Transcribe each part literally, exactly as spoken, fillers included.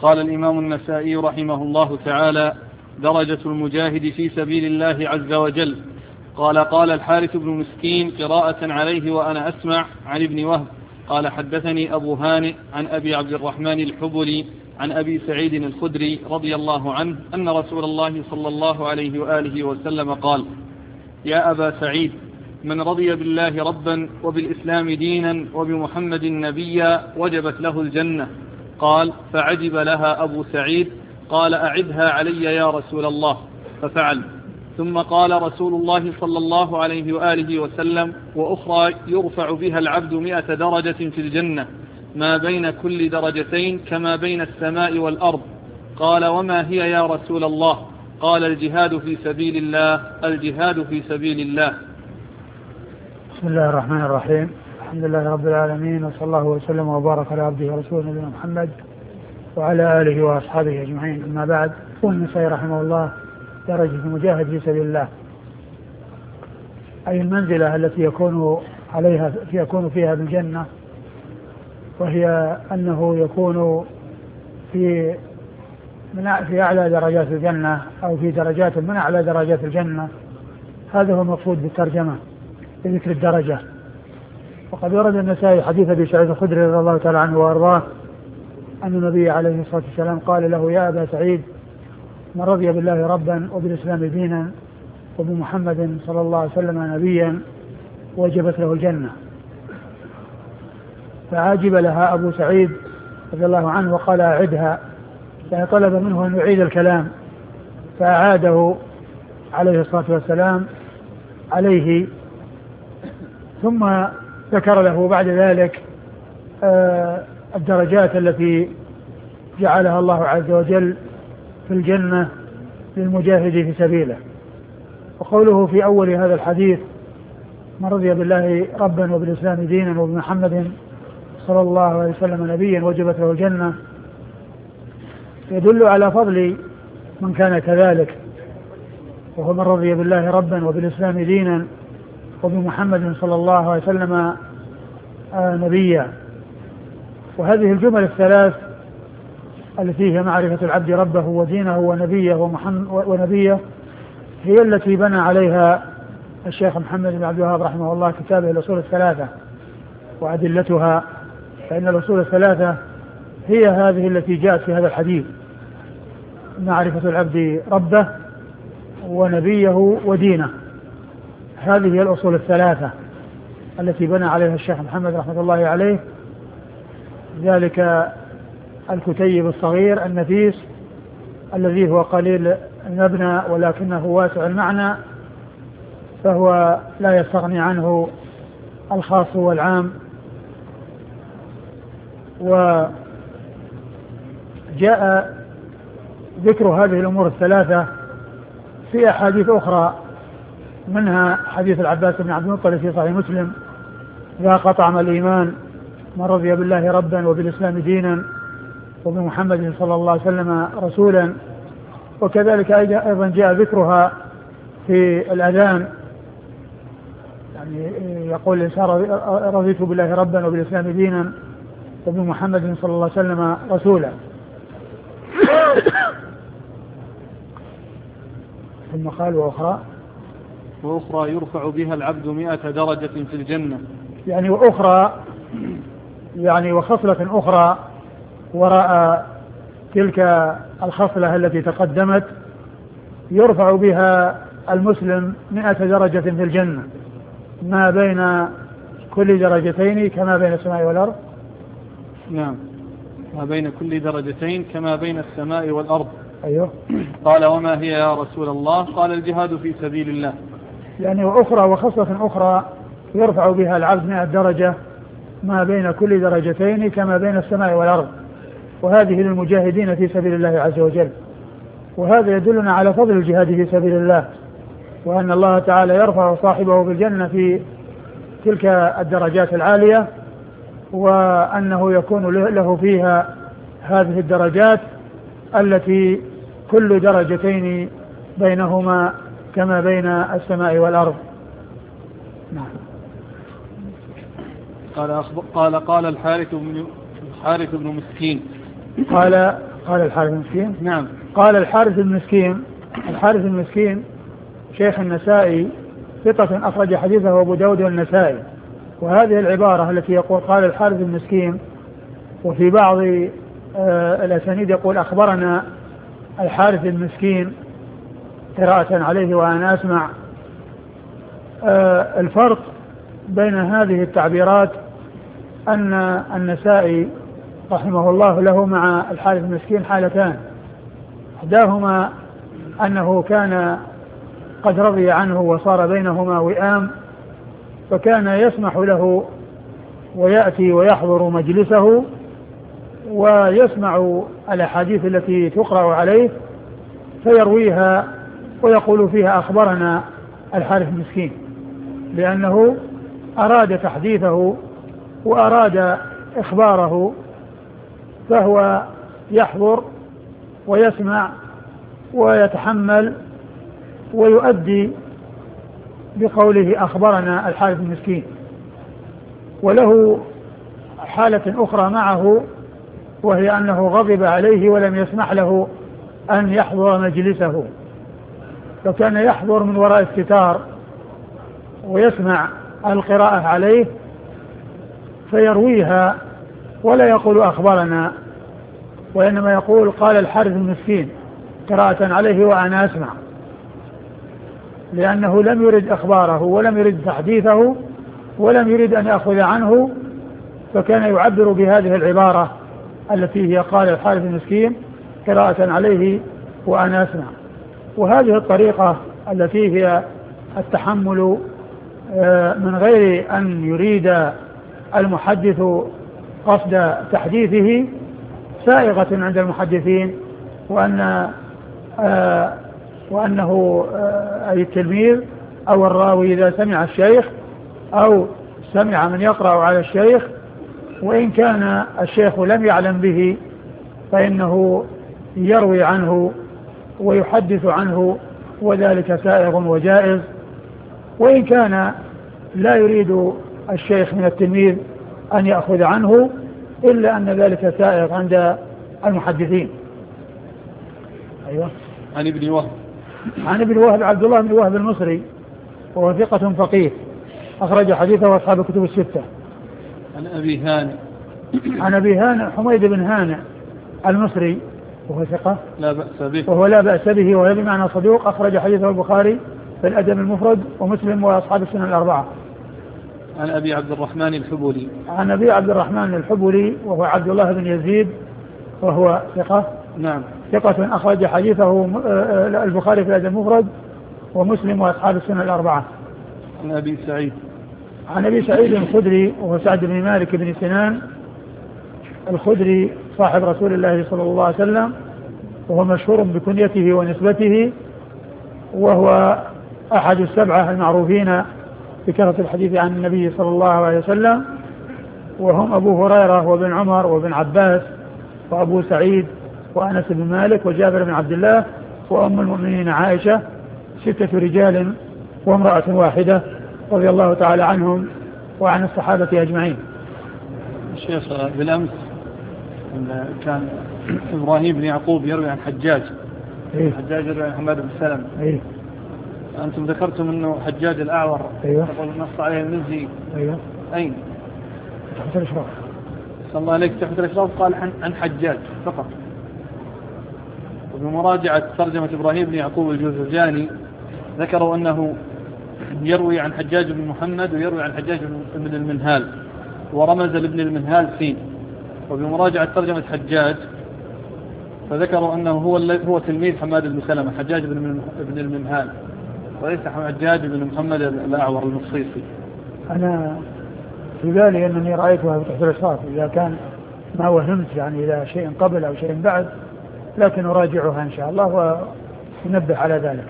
قال الإمام النسائي رحمه الله تعالى: درجة المجاهد في سبيل الله عز وجل. قال قال الحارث بن مسكين قراءة عليه وأنا أسمع عن ابن وهب قال: حدثني أبو هانئ عن أبي عبد الرحمن الحبلي عن أبي سعيد الخدري رضي الله عنه أن رسول الله صلى الله عليه وآله وسلم قال: يا أبا سعيد، من رضي بالله ربا وبالإسلام دينا وبمحمد نبيا وجبت له الجنة. قال: فعجب لها أبو سعيد، قال: أعدها علي يا رسول الله، ففعل. ثم قال رسول الله صلى الله عليه وآله وسلم: وأخرى يرفع بها العبد مئة درجة في الجنة، ما بين كل درجتين كما بين السماء والأرض. قال: وما هي يا رسول الله؟ قال: الجهاد في سبيل الله، الجهاد في سبيل الله. بسم الله الرحمن الرحيم. الحمد لله رب العالمين، وصلى الله وسلم وبارك على عبده ورسوله نبينا محمد وعلى آله وأصحابه أجمعين. أما بعد، يقول النسائي رحمه الله: درجة المجاهد في سبيل الله، أي المنزلة التي يكون عليها يكون فيها بالجنة، وهي أنه يكون في من في أعلى درجات الجنة أو في درجات من أعلى درجات الجنة. هذا هو المقصود بالترجمة بذكر الدرجة. وقد ورد النسائي حديث أبي سعيد الخدري رضي الله تعالى عنه وأرضاه أن النبي عليه الصلاة والسلام قال له: يا أبا سعيد، من رضي بالله ربا وبالإسلام دينا وبمحمد صلى الله عليه وسلم نبيا وجبت له الجنة. فعاجب لها أبو سعيد رضي الله عنه وقال: أعدها، يعني طلب منه أن يعيد الكلام، فأعاده عليه الصلاة والسلام عليه. ثم ذكر له بعد ذلك آه الدرجات التي جعلها الله عز وجل في الجنة للمجاهد في سبيله. وقوله في أول هذا الحديث: من رضي بالله ربا وبالإسلام دينا وبمحمد صلى الله عليه وسلم نبيا وجبت له الجنة، يدل على فضل من كان كذلك، وهو من رضي بالله ربا وبالإسلام دينا وبمحمد صلى الله عليه وسلم نبيا. وهذه الجمل الثلاث التي هي معرفة العبد ربه ودينه ونبيه ونبيه هي التي بنى عليها الشيخ محمد بن عبد الوهاب رحمه الله كتابه الأصول الثلاثة وأدلتها. فإن الأصول الثلاثة هي هذه التي جاءت في هذا الحديث: معرفة العبد ربه ونبيه ودينه. هذه هي الأصول الثلاثة التي بنى عليها الشيخ محمد رحمة الله عليه، ذلك الكتيب الصغير النفيس الذي هو قليل المبنى ولكنه واسع المعنى، فهو لا يستغني عنه الخاص والعام. وجاء ذكر هذه الأمور الثلاثة في أحاديث أخرى، منها حديث العباس بن عبد المطلب في صحيح مسلم: ذاق طعم الإيمان من رضي بالله ربا وبالإسلام دينا وبمحمد صلى الله عليه وسلم رسولا. وكذلك أيضا جاء ذكرها في الأذان، يعني يقول الإنسان: رضيت بالله ربا وبالإسلام دينا وبمحمد صلى الله عليه وسلم رسولا. ثم قال: وأخرى وأخرى يرفع بها العبد مئة درجة في الجنة، يعني وأخرى يعني وخصلة أخرى وراء تلك الخصلة التي تقدمت، يرفع بها المسلم مئة درجة في الجنة، ما بين كل درجتين كما بين السماء والأرض. نعم، ما بين كل درجتين كما بين السماء والأرض. أيوه. قال: وما هي يا رسول الله؟ قال: الجهاد في سبيل الله. يعني وأخرى وخصلة أخرى يرفع بها العبد مئة درجة، ما بين كل درجتين كما بين السماء والأرض، وهذه للمجاهدين في سبيل الله عز وجل. وهذا يدلنا على فضل الجهاد في سبيل الله، وأن الله تعالى يرفع صاحبه بالجنة في تلك الدرجات العالية، وأنه يكون له فيها هذه الدرجات التي كل درجتين بينهما كما بين السماء والأرض. نعم. قال قال قال الحارث بن الحارث بن مسكين قال قال الحارث المسكين. نعم. قال الحارث المسكين. الحارث المسكين شيخ النسائي ثقة أخرج حديثه أبو داود والنسائي. وهذه العبارة التي يقول قال الحارث المسكين، وفي بعض آه الأسانيد يقول أخبرنا الحارث المسكين قراءة عليه وأنا أسمع. آه الفرق بين هذه التعبيرات أن النسائي رحمه الله له مع الحارث المسكين حالتان. إحداهما أنه كان قد رضي عنه وصار بينهما وئام، فكان يسمح له ويأتي ويحضر مجلسه ويسمع الأحاديث التي تقرأ عليه فيرويها ويقول فيها أخبرنا الحارث المسكين، لأنه أراد تحديثه وأراد إخباره، فهو يحضر ويسمع ويتحمل ويؤدي بقوله أخبرنا الحارث المسكين. وله حالة أخرى معه، وهي أنه غضب عليه ولم يسمح له أن يحضر مجلسه، فكان يحضر من وراء الستار ويسمع القراءة عليه فيرويها ولا يقول أخبرنا، وإنما يقول قال الحارث المسكين قراءة عليه وأنا أسمع، لأنه لم يرد أخباره ولم يرد تحديثه ولم يرد أن يأخذ عنه، فكان يعبر بهذه العبارة التي هي قال الحارث المسكين قراءة عليه وأنا أسمع. وهذه الطريقة التي هي التحمل من غير أن يريد المحدث قصد تحديثه سائغة عند المحدثين، وأن آه وأنه آه أي التلميذ أو الراوي إذا سمع الشيخ أو سمع من يقرأ على الشيخ وإن كان الشيخ لم يعلم به فإنه يروي عنه ويحدث عنه، وذلك سائغ وجائز، وإن كان لا يريد الشيخ من التلميذ أن يأخذ عنه إلا أن ذلك سائغ عند المحدثين. أيوة. عن ابن وهب. عن ابن وهب عبد الله بن وهب المصري، وهو ثقة فقيه أخرج حديثه أصحاب الكتب الستة. عن أبي هانئ. عن أبي هانئ حميد بن هانئ المصري، وهو ثقة لا بأس به وهو لا بأس به وهو بمعنى صدوق، أخرج حديثه البخاري في الأدب المفرد ومسلم وأصحاب السنن الأربعة. عن أبي عبد الرحمن الحبولي. عن أبي عبد الرحمن الحبولي وهو عبد الله بن يزيد، وهو ثقة. نعم. ثقة أخرج حديثه البخاري في الأدب المفرد ومسلم وأصحاب السنن الأربعة. عن أبي سعيد. عن أبي سعيد الخدري وهو سعد بن مالك بن سنان الخدري صاحب رسول الله صلى الله عليه وسلم، وهو مشهور بكنيته ونسبته، وهو أحد السبعة المعروفين بكثرة الحديث عن النبي صلى الله عليه وسلم، وهم أبو هريرة وابن عمر وابن عباس وأبو سعيد وأنس بن مالك وجابر بن عبد الله وأم المؤمنين عائشة، ستة رجال وامرأة واحدة رضي الله تعالى عنهم وعن الصحابة أجمعين. الشيخ بالأمس كان إبراهيم بن يعقوب يروي عن حجاج. إيه؟ حجاج يروي عن حماد بن سلمة. إيه؟ أنتم ذكرتم أنه حجاج الأعور. أيوة. تقول نص عليه المزي. أيوة. أين؟ تحت الإشراف. صلى الله عليك تحت الإشراف قال عن حجاج فقط. وبمراجعة ترجمة إبراهيم بن يعقوب الجوزجاني ذكروا أنه يروي عن حجاج بن محمد ويروي عن حجاج بن المنهال، ورمز لابن المنهال سين. وبمراجعة ترجمة حجاج فذكروا أنه هو هو تلميذ حماد بن سلمة، حجاج بن المنهال، وليس حجاج بن محمد الأعور المصيصي. أنا في بالي أنني رأيتها تحت الإشراف، إذا كان ما وهمت يعني إلى شيء قبل أو شيء بعد، لكن أراجعها إن شاء الله وننبه على ذلك.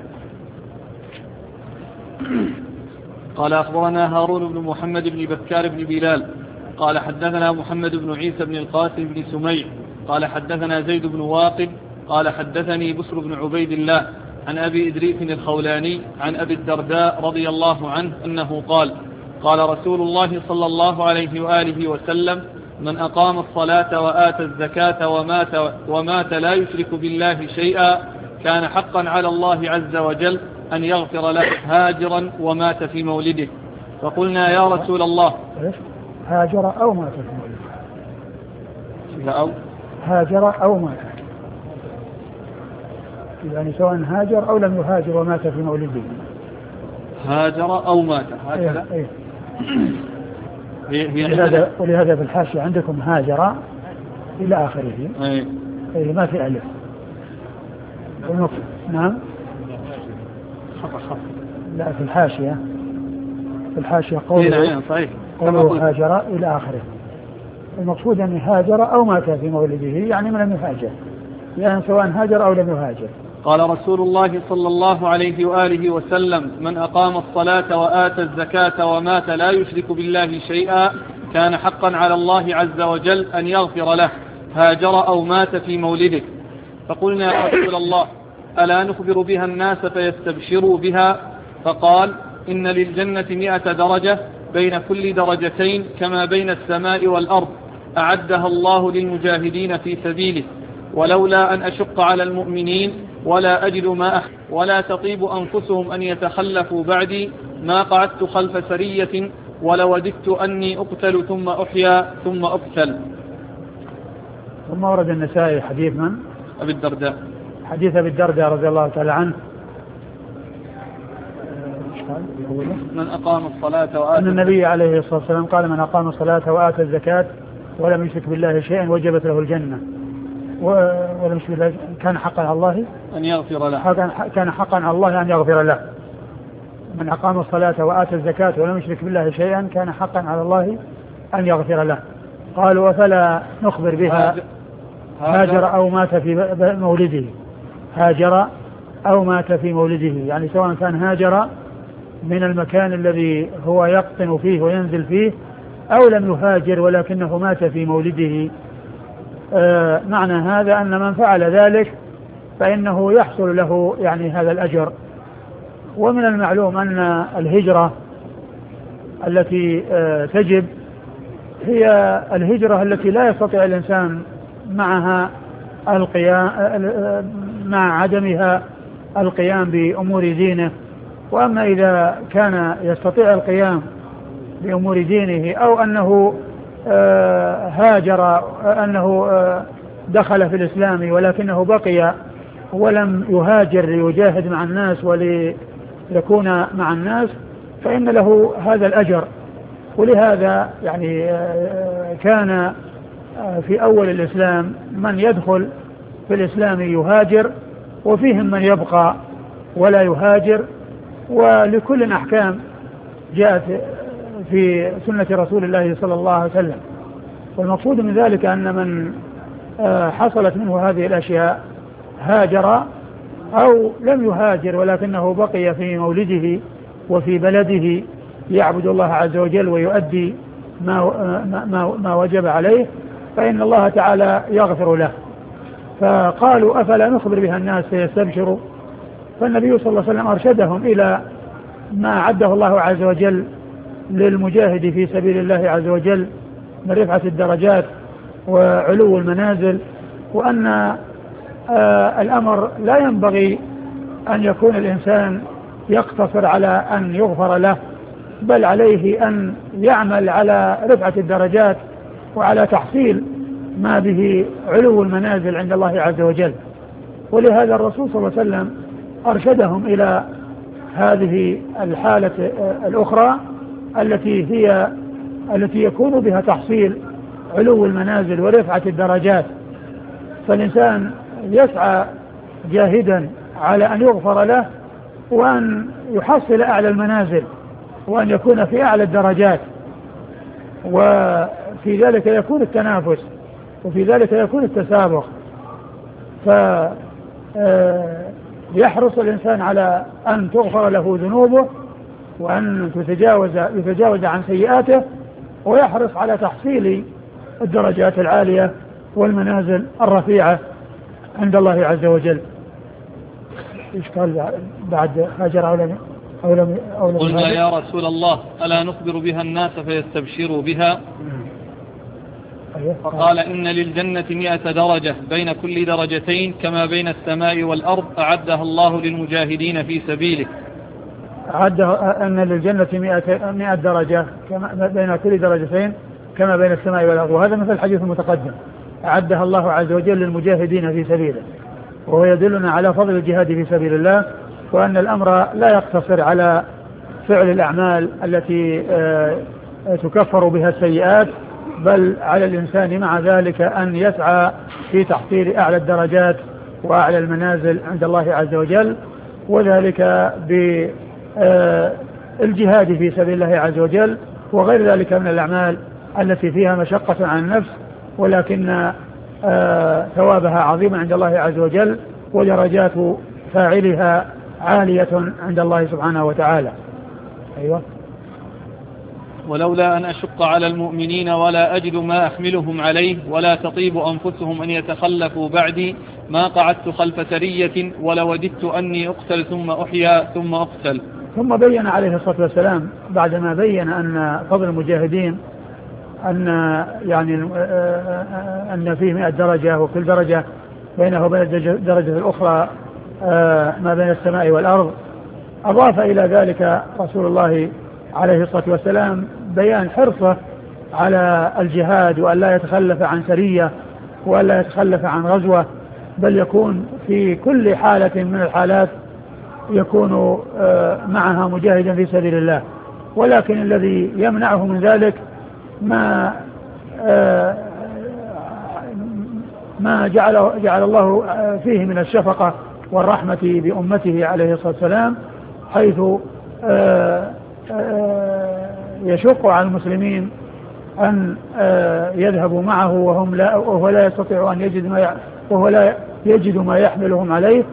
قال أخبرنا هارون بن محمد بن بكار بن بلال قال حدثنا محمد بن عيسى بن القاسم بن سميع قال حدثنا زيد بن واقد قال حدثني بسر بن عبيد الله عن أبي إدريس الخولاني عن أبي الدرداء رضي الله عنه أنه قال قال رسول الله صلى الله عليه وآله وسلم من أقام الصلاة وآتى الزكاة ومات, ومات لا يشرك بالله شيئا كان حقا على الله عز وجل أن يغفر له هاجرا ومات في مولده. فقلنا يا رسول الله هاجر أو مات في مولده أو هاجر أو مات، يعني سواء هاجر أو لم يهاجر ومات في مولده. هاجر أو مات هكذا. إيه إيه. ولهذا, ولهذا في الحاشية عندكم هاجر إلى آخره. إيه. إيه ما في ألف. نعم. لا في الحاشية في الحاشية قوله صحيح قوله هاجر إلى آخره. المقصود أن هاجر أو مات في مولده، يعني من لم يهاجر، يعني سواء هاجر أو لم يهاجر. قال رسول الله صلى الله عليه وآله وسلم: من أقام الصلاة وآتى الزكاة ومات لا يشرك بالله شيئا كان حقا على الله عز وجل أن يغفر له هاجر أو مات في مولده. فقلنا يا رسول الله ألا نخبر بها الناس فيستبشروا بها؟ فقال: إن للجنة مئة درجة بين كل درجتين كما بين السماء والأرض أعدها الله للمجاهدين في سبيله، ولولا أن أشق على المؤمنين ولا أجد ما أحب ولا تطيب أنفسهم أن يتخلفوا بعدي ما قعدت خلف سرية ولوددت أني أقتل ثم أحيا ثم أقتل. ثم ورد النسائي حديث من؟ أبي الدرداء، حديث أبي الدرداء رضي الله تعالى عنه من أقام الصلاة وآتى أن النبي عليه الصلاة والسلام قال: من أقام الصلاة وآتى الزكاة ولم يشرك بالله شيئا وجبت له الجنة، ولم يشرك بالله كان حقا على الله أن يغفر له كان حقا على الله أن يغفر له. من أقام الصلاة وآتى الزكاة ولم يشرك بالله شيئا كان حقا على الله أن يغفر له. قالوا: وفلا نخبر بها هاجر أو مات في مولده. هاجر أو مات في مولده، يعني سواء كان هاجر من المكان الذي هو يقطن فيه وينزل فيه أو لم يهاجر ولكنه مات في مولده. آه معنى هذا أن من فعل ذلك فإنه يحصل له يعني هذا الأجر. ومن المعلوم أن الهجرة التي آه تجب هي الهجرة التي لا يستطيع الإنسان معها القيام مع عدمها القيام بأمور دينه. وأما إذا كان يستطيع القيام بأمور دينه أو أنه آه هاجر أنه آه دخل في الإسلام ولكنه بقي ولم يهاجر ليجاهد مع الناس وليكون مع الناس فإن له هذا الأجر. ولهذا يعني آه كان آه في أول الإسلام من يدخل في الإسلام يهاجر، وفيهم من يبقى ولا يهاجر، ولكل أحكام جاءت في سنة رسول الله صلى الله عليه وسلم. والمقصود من ذلك أن من حصلت منه هذه الأشياء هاجر أو لم يهاجر ولكنه بقي في مولده وفي بلده يعبد الله عز وجل ويؤدي ما, ما, ما وجب عليه، فإن الله تعالى يغفر له. فقالوا: أفلا نخبر بها الناس فيستبشروا؟ فالنبي صلى الله عليه وسلم أرشدهم إلى ما عده الله عز وجل للمجاهد في سبيل الله عز وجل من رفعة الدرجات وعلو المنازل، وأن آه الأمر لا ينبغي أن يكون الإنسان يقتصر على أن يغفر له، بل عليه أن يعمل على رفعة الدرجات وعلى تحصيل ما به علو المنازل عند الله عز وجل. ولهذا الرسول صلى الله عليه وسلم أرشدهم إلى هذه الحالة الأخرى التي هي التي يكون بها تحصيل علو المنازل ورفعة الدرجات. فالإنسان يسعى جاهدا على أن يغفر له وأن يحصل أعلى المنازل وأن يكون في أعلى الدرجات، وفي ذلك يكون التنافس وفي ذلك يكون التسابق. فيحرص الإنسان على أن تغفر له ذنوبه وأن تتجاوز يتجاوز عن سيئاته، ويحرص على تحصيل الدرجات العالية والمنازل الرفيعة عند الله عز وجل. إيش قال بعد هاجر أو لم أو لم أو لم قلنا يا رسول الله ألا نخبر بها الناس فيستبشروا بها؟ فقال إن للجنة مئة درجة بين كل درجتين كما بين السماء والأرض أعدها الله للمجاهدين في سبيله. أعدها أن للجنة مئة درجة كما بين كل درجتين كما بين السماء والأرض، وهذا مثل الحديث المتقدم أعدها الله عز وجل للمجاهدين في سبيله، وهو يدلنا على فضل الجهاد في سبيل الله، وأن الأمر لا يقتصر على فعل الأعمال التي تكفر بها السيئات، بل على الإنسان مع ذلك أن يسعى في تحصيل أعلى الدرجات وأعلى المنازل عند الله عز وجل، وذلك بالجهاد في سبيل الله عز وجل وغير ذلك من الأعمال التي فيها مشقة عن النفس، ولكن ثوابها عظيم عند الله عز وجل ودرجات فاعلها عالية عند الله سبحانه وتعالى. أيوة. ولولا أن أشق على المؤمنين ولا أجد ما أحملهم عليه ولا تطيب أنفسهم أن يتخلفوا بعدي ما قعدت خلف سرية ولوددت أني أقتل ثم أحيا ثم أقتل. ثم بين عليه الصلاة والسلام بعدما بين أن فضل المجاهدين أن يعني أن فيه مئة درجة وكل درجة بينه وبين الدرجة الأخرى ما بين السماء والأرض، أضاف إلى ذلك رسول الله عليه الصلاة والسلام بيان حرصه على الجهاد وأن لا يتخلف عن سرية وأن لا يتخلف عن غزوة، بل يكون في كل حالة من الحالات يكون معها مجاهدا في سبيل الله، ولكن الذي يمنعه من ذلك ما ما جعل, جعل الله فيه من الشفقة والرحمة بأمته عليه الصلاة والسلام، حيث يشق على المسلمين أن يذهبوا معه وهم لا وهو لا يستطيع أن يجد ما وهو لا يجد ما يحملهم عليه،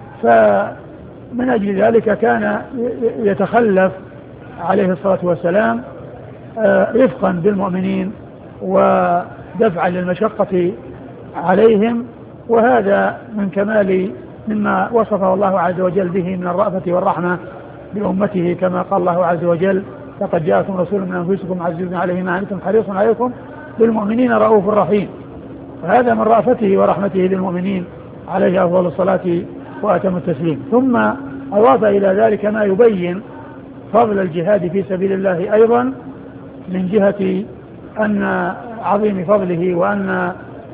فمن أجل ذلك كان يتخلف عليه الصلاة والسلام رفقا بالمؤمنين ودفعا للمشقة عليهم، وهذا من كمال مما وصفه الله عز وجل به من الرأفة والرحمة بأمته، كما قال الله عز وجل لقد جاءكم رسول من أنفسكم عزيز عليه ما عنتم حريص عليكم بالمؤمنين رؤوف رحيم، فهذا من رأفته ورحمته للمؤمنين عليه أفضل الصلاة وأتم التسليم. ثم أضاف إلى ذلك ما يبين فضل الجهاد في سبيل الله أيضا من جهة أن عظيم فضله وأن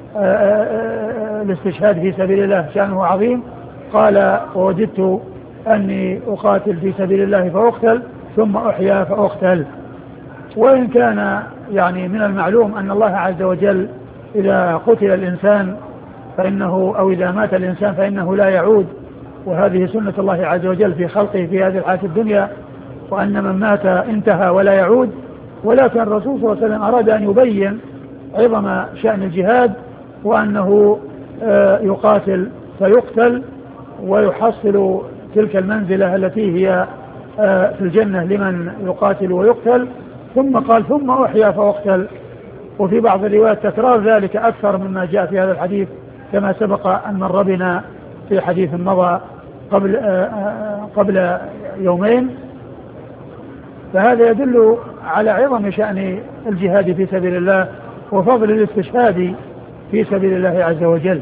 الاستشهاد في سبيل الله شأنه عظيم. قال ووجدت أني أقاتل في سبيل الله فأقتل ثم أحيا فأقتل. وإن كان يعني من المعلوم أن الله عز وجل إذا قتل الإنسان فإنه أو إذا مات الإنسان فإنه لا يعود، وهذه سنة الله عز وجل في خلقه في هذه الحياة الدنيا، وأن من مات انتهى ولا يعود، ولكن الرسول صلى الله عليه وسلم أراد أن يبين عظم شأن الجهاد وأنه يقاتل فيقتل ويحصل تلك المنزلة التي هي في الجنة لمن يقاتل ويقتل، ثم قال ثم أحيا فأقتل. وفي بعض الروايات تكرار ذلك أكثر مما جاء في هذا الحديث كما سبق أن مر بنا في حديث مضى قبل قبل يومين. فهذا يدل على عظم شأن الجهاد في سبيل الله وفضل الاستشهاد في سبيل الله عز وجل.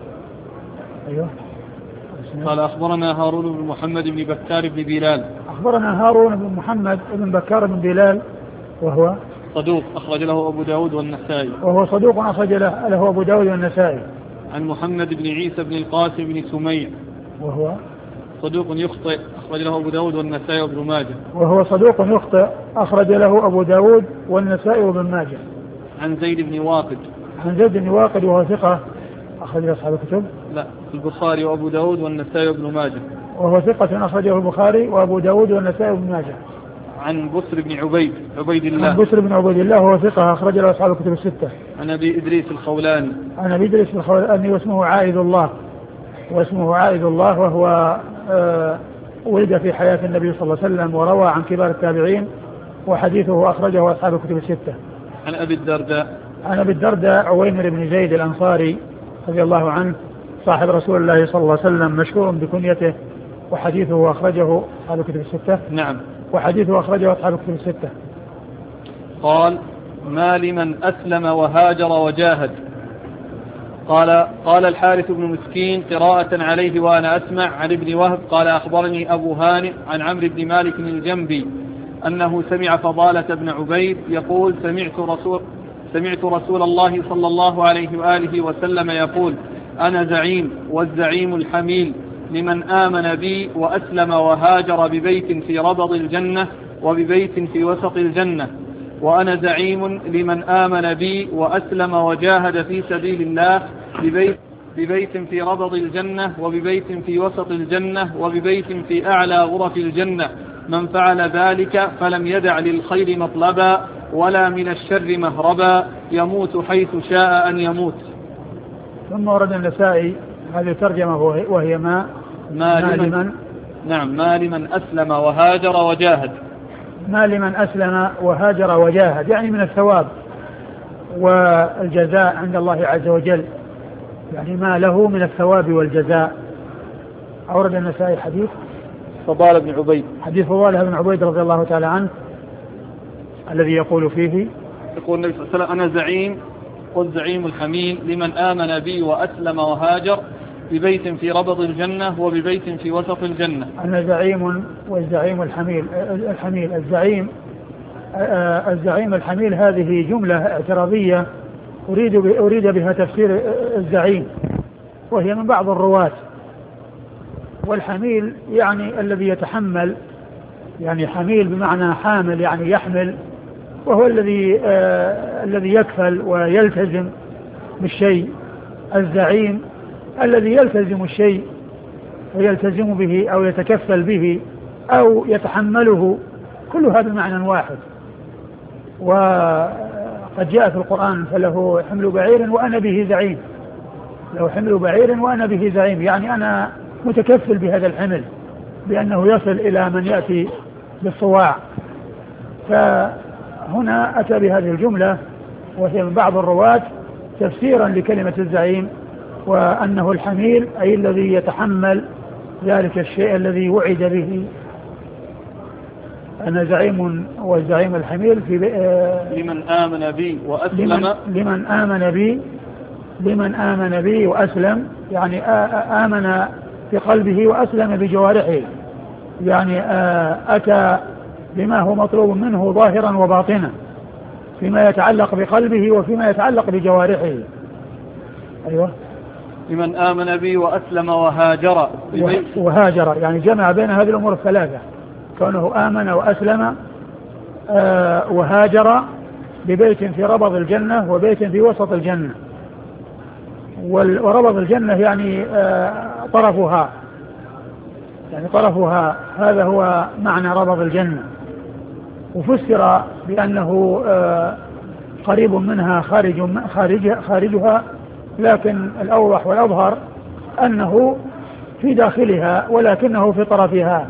أيوه. قال أخبرنا هارون بن محمد بن بكار بن بلال. أخبرنا هارون بن محمد بن بكار بن بلال وهو صدوق أخرج له أبو داود والنسائي. وهو صدوق أخرج له أبو داود والنسائي. عن محمد بن عيسى بن القاسم بن سميع وهو صدوق يخطئ أخرج له أبو داود والنسائي وابن ماجه. وهو صدوق يخطئ أخرج له أبو داود والنسائي وابن ماجه. عن زيد بن واقد. عن زيد بن واقد وهو ثقة أخرج له أصحاب الكتب. لا البخاري وأبو داود والنسائي وابن ماجه. وهو ثقة أخرجه البخاري وأبو داود والنسائي وابن ماجه. عن بسر بن عبيد عبيد الله. عن بسر بن عبيد الله وهو ثقة أخرج له أصحاب الكتب الستة. عن أبي إدريس الخولاني. عن أبي إدريس الخولاني واسمه عائد الله واسمه عائد الله وهو آه ولد في حياة النبي صلى الله عليه وسلم وروى عن كبار التابعين وحديثه أخرجه أصحاب الكتب الستة. عن أبي الدرداء. عن أبي الدرداء عويمر بن زيد الأنصاري رضي الله عنه صاحب رسول الله صلى الله عليه وسلم مشهور بكنيته وحديثه أخرجه أصحاب الكتب الستة. نعم. وحديثه أخرجه أصحاب الكتب الستة. قال ما لمن أسلم وهاجر وجاهد. قال قال الحارث بن مسكين قراءة عليه وأنا أسمع عن ابن وهب قال أخبرني أبو هانئ عن عمرو بن مالك الجنبي أنه سمع فضالة بن عبيد يقول سمعت رسول, سمعت رسول الله صلى الله عليه وآله وسلم يقول أنا زعيم والزعيم الحميل لمن آمن بي وأسلم وهاجر ببيت في ربض الجنة وببيت في وسط الجنة، وأنا زعيم لمن آمن بي وأسلم وجاهد في سبيل الله ببيت, ببيت في ربض الجنة وببيت في وسط الجنة وببيت في أعلى غرف الجنة. من فعل ذلك فلم يدع للخير مطلبا ولا من الشر مهربا يموت حيث شاء أن يموت. ثم ورد النسائي هذه الترجمة وهي ما ما لمن نعم ما لمن أسلم وهاجر وجاهد. ما لمن أسلم وهاجر وجاهد يعني من الثواب والجزاء عند الله عز وجل، يعني ما له من الثواب والجزاء. أورد النسائي حديث فضالة بن عبيد حديث فضالة بن عبيد رضي الله تعالى عنه الذي يقول فيه يقول النبي صلى الله عليه وسلم أنا زعيم قل زعيم الحميل لمن آمن بي وأسلم وهاجر ببيت في ربض الجنة وببيت في وسط الجنة. أنا زعيم والزعيم الحميل الحميل الزعيم الزعيم الحميل هذه جملة اعتراضية أريد أريد بها تفسير الزعيم، وهي من بعض الرواة. والحميل يعني الذي يتحمل، يعني حميل بمعنى حامل يعني يحمل، وهو الذي آه الذي يكفل ويلتزم بالشيء. الزعيم الذي يلتزم الشيء ويلتزم به أو يتكفل به أو يتحمله، كل هذا معنى واحد. وقد جاء في القرآن فله حمل بعير وأنا به زعيم، له حمل بعير وأنا به زعيم، يعني أنا متكفل بهذا الحمل بأنه يصل إلى من يأتي بالصواع. فهنا أتى بهذه الجملة وهي من بعض الرواة تفسيرا لكلمة الزعيم، وأنه الحميل أي الذي يتحمل ذلك الشيء الذي وعد به. أنا زعيم والزعيم الحميل في لمن آمن بي وأسلم لمن, لمن آمن بي لمن آمن بي وأسلم، يعني آمن في قلبه وأسلم بجوارحه، يعني أتى بما هو مطلوب منه ظاهرا وباطنا فيما يتعلق بقلبه وفيما يتعلق بجوارحه. أيوة. لمن آمن بي وأسلم وهاجر وهاجر يعني جمع بين هذه الأمور الثلاثة، كونه آمن وأسلم آه وهاجر ببيت في ربض الجنة وبيت في وسط الجنة. وربض الجنة يعني آه طرفها، يعني طرفها، هذا هو معنى ربض الجنة. وفسر بأنه آه قريب منها خارج خارجها, خارجها لكن الأوضح والأظهر أنه في داخلها ولكنه في طرفها.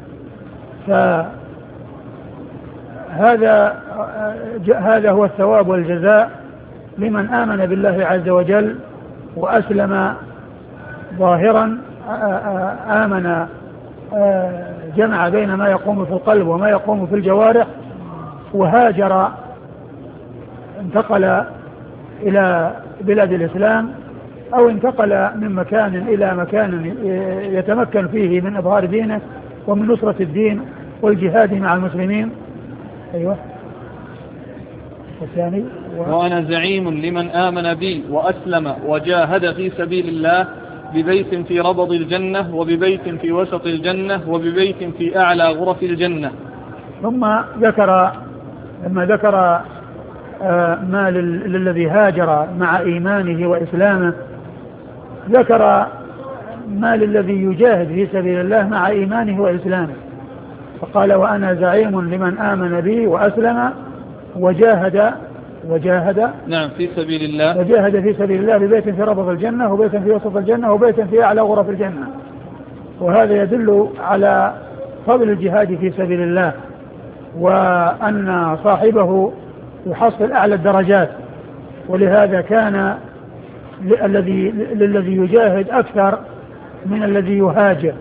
فهذا هذا هو الثواب والجزاء لمن آمن بالله عز وجل وأسلم ظاهرا، آمن جمع بين ما يقوم في القلب وما يقوم في الجوارح، وهاجر انتقل إلى بلاد الإسلام أو انتقل من مكان إلى مكان يتمكن فيه من إظهار دينه ومن نصرة الدين والجهاد مع المسلمين. أيوة. والثاني و... وأنا زعيم لمن آمن بي وأسلم وجاهد في سبيل الله ببيت في ربض الجنة وببيت في وسط الجنة وببيت في أعلى غرف الجنة. ثم ذكر لما ذكر ما للذي هاجر مع إيمانه وإسلامه، ذكر ما للذي يجاهد في سبيل الله مع إيمانه وإسلامه، فقال وأنا زعيم لمن آمن بي وأسلم وجاهد وجاهد نعم في سبيل الله وجاهد في سبيل الله ببيت في ربض الجنة وبيت في وسط الجنة وبيت في أعلى غرف الجنة. وهذا يدل على فضل الجهاد في سبيل الله، وأن صاحبه يحصل أعلى الدرجات. ولهذا كان الذي للذي يجاهد أكثر من الذي يهاجر،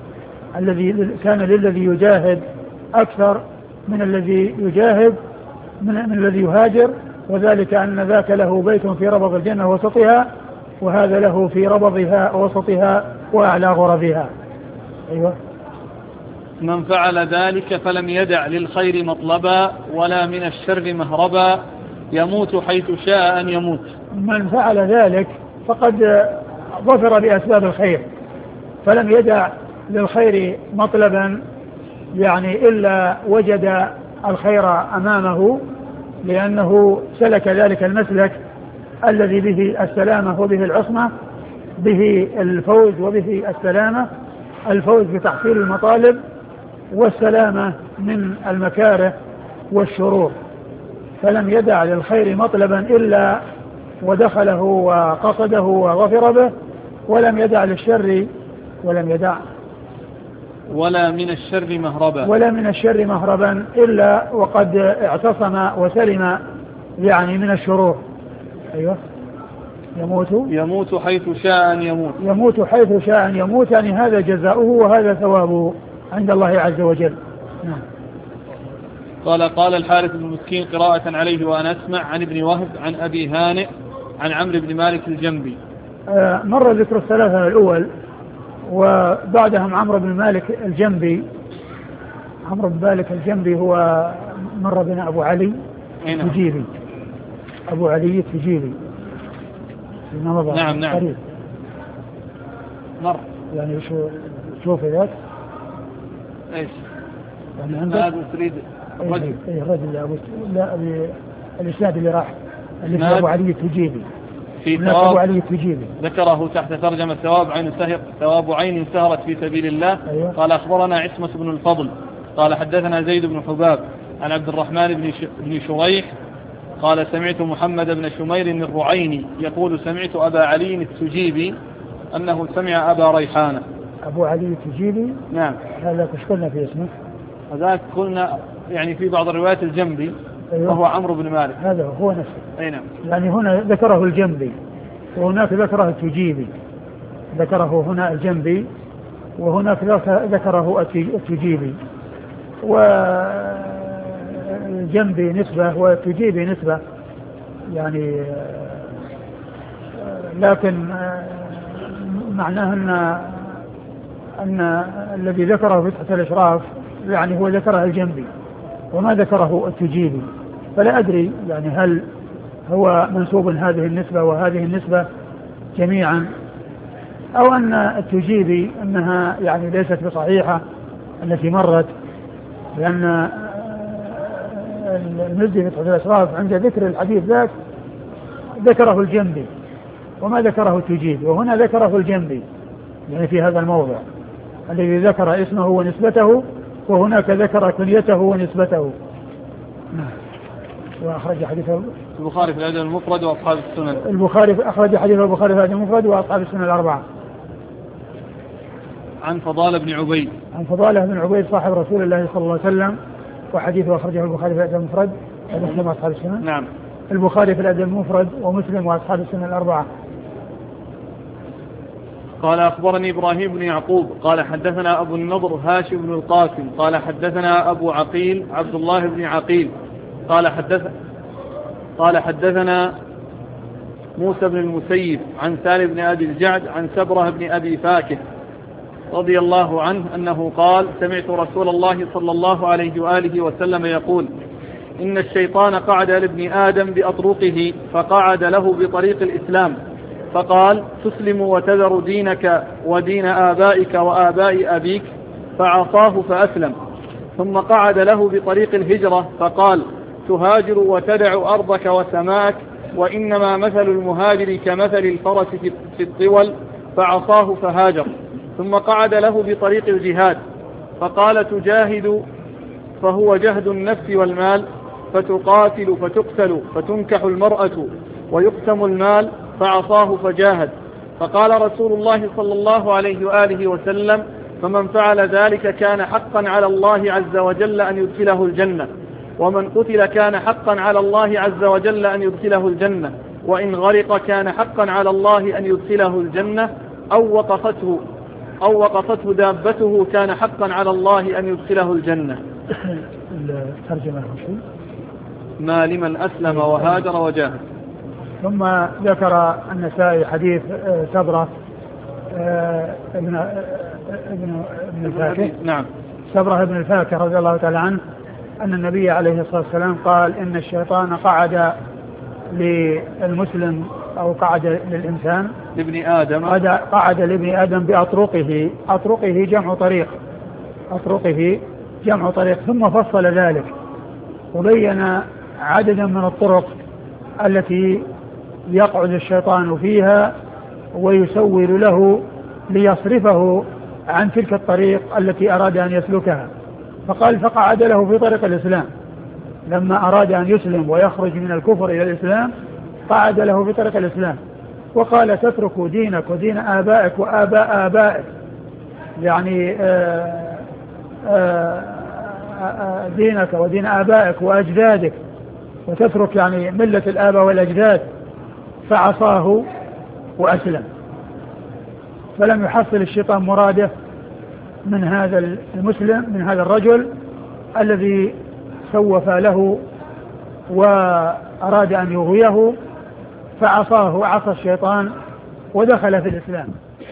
الذي كان للذي يجاهد أكثر من الذي يجاهد من, من الذي يهاجر، وذلك أن ذاك له بيت في ربض الجنة وسطها، وهذا له في ربضها وسطها وأعلى غرفها. أيوة. من فعل ذلك فلم يدع للخير مطلبا ولا من الشر مهربا يموت حيث شاء أن يموت. من فعل ذلك فقد ظفر بأسباب الخير، فلم يدع للخير مطلبا يعني إلا وجد الخير أمامه، لأنه سلك ذلك المسلك الذي به السلامة وبه العصمة، به الفوز وبه السلامة، الفوز بتحصيل المطالب والسلامة من المكاره والشرور. فلم يدع للخير مطلبا إلا ودخله وقصده وظفر به، ولم يدع للشر ولم يدع ولا من الشر مهربا ولا من الشر مهربا إلا وقد اعتصم وسلم يعني من الشرور. أيوة. يموت يموت حيث شاء أن يموت يموت حيث شاء أن يموت، يعني هذا جزاؤه وهذا ثوابه عند الله عز وجل. نعم. قال قال الحارث بن مسكين قراءة عليه وأنا أسمع عن ابن وهب عن أبي هانئ عن عمرو بن مالك الجنبي. آه مر ذكر الثلاثة الأول، وبعدهم عمرو بن مالك الجنبي. عمرو بن مالك الجنبي هو مر بنا أبو علي التجيبي. أبو علي التجيبي. نعم نعم قريب. مر يعني شو شوف ذاك ايش يعني عندك هذا تريد الرجل اي الرجل ابو لا ابي الاسناد اللي راح اللي في ابو علي التجيبي في ابو علي التجيبي ذكره تحت ترجمة ثواب عين سهر ثواب عين سهرت في سبيل الله. أيوة. قال أخبرنا عصمة بن الفضل قال حدثنا زيد بن حباب عن عبد الرحمن بن بن شريح قال سمعت محمد بن شمير الرعيني يقول سمعت أبا علي التجيبي أنه سمع أبا ريحانة. أبو علي التجيبي. نعم. هذا كش قلنا في اسمه؟ هذاك قلنا يعني في بعض الروايات الجنبي. أيوة. وهو عمرو بن مالك. هذا هو نفسه. أي نعم. يعني هنا ذكره الجنبي وهناك ذكره التجيبي، ذكره هنا الجنبي وهناك ذكره التجيبي، والجنبي نسبة والتجيبي نسبة يعني، لكن معناه أن أن الذي ذكره في فتح الإشراف يعني هو ذكره الجنبي وما ذكره التجيبي، فلا أدري يعني هل هو منسوب هذه النسبة وهذه النسبة جميعا، أو أن التجيبي أنها يعني ليست بصحيحة التي مرت، لأن المزي في فتح الإشراف عند ذكر الحديث ذاك ذكره الجنبي وما ذكره التجيبي، وهنا ذكره الجنبي يعني في هذا الموضع الذي ذكر اسمه ونسبته، وهناك ذكر كنيته ونسبته. وأخرج حديثه البخاري في الأدب المفرد وأصحاب السنن. البخاري أخرج حديثه البخاري في الأدب المفرد وأصحاب السنن الأربعة. عن فضالة بن عبيد. عن فضالة بن عبيد صاحب رسول الله صلى الله عليه وسلم، وحديثه أخرجه البخاري في الأدب المفرد ومسلم وأصحاب السنن. نعم. البخاري في الأدب المفرد ومسلم وأصحاب السنن الأربعة. قال أخبرني إبراهيم بن يعقوب قال حدثنا أبو النضر هاشم بن القاسم قال حدثنا أبو عقيل عبد الله بن عقيل قال حدث قال حدثنا موسى بن المسيب عن سالم بن أبي الجعد عن سبرة بن أبي فاكه رضي الله عنه أنه قال سمعت رسول الله صلى الله عليه وآله وسلم يقول إن الشيطان قعد لابن آدم بأطرقه فقعد له بطريق الإسلام فقال تسلم وتذر دينك ودين آبائك وآباء أبيك فعصاه فأسلم، ثم قعد له بطريق الهجرة فقال تهاجر وتدع أرضك وسماك وإنما مثل المهاجر كمثل الفرس في الطول فعصاه فهاجر، ثم قعد له بطريق الجهاد فقال تجاهد فهو جهد النفس والمال فتقاتل فتقتل فتنكح المرأة ويقسم المال فعصاه فجاهد، فقال رسول الله صلى الله عليه وآله وسلم فمن فعل ذلك كان حقا على الله عز وجل أن يدخله الجنة، ومن قتل كان حقا على الله عز وجل أن يدخله الجنة، وإن غرق كان حقا على الله أن يدخله الجنة، أو وقفته أو وقفته دابته كان حقا على الله أن يدخله الجنة. الترجمة شيء ما لمن أسلم وهاجر وجاهد. ثم ذكر النسائي حديث سبرة ابن ابن ابن الفاكه نعم سبرة ابن الفاكه رضي الله تعالى عنه أن النبي عليه الصلاة والسلام قال إن الشيطان قعد للمسلم أو قعد للإنسان لابن آدم قعد, قعد لابن آدم بأطرقه. أطرقه جمع طريق أطرقه جمع طريق ثم فصل ذلك وبين عددا من الطرق التي يقعد الشيطان فيها ويسول له ليصرفه عن تلك الطريق التي أراد أن يسلكها. فقال فقعد له في طريق الإسلام لما أراد أن يسلم ويخرج من الكفر إلى الإسلام قعد له في طريق الإسلام. وقال تترك دينك ودين آبائك وآباء آبائك يعني آآ آآ دينك ودين آبائك وأجدادك وتترك يعني ملة الآباء والأجداد. فعصاه وأسلم فلم يحصل الشيطان مراده من هذا المسلم من هذا الرجل الذي سوف له وأراد أن يغويه فعصاه وعصى الشيطان ودخل في الإسلام.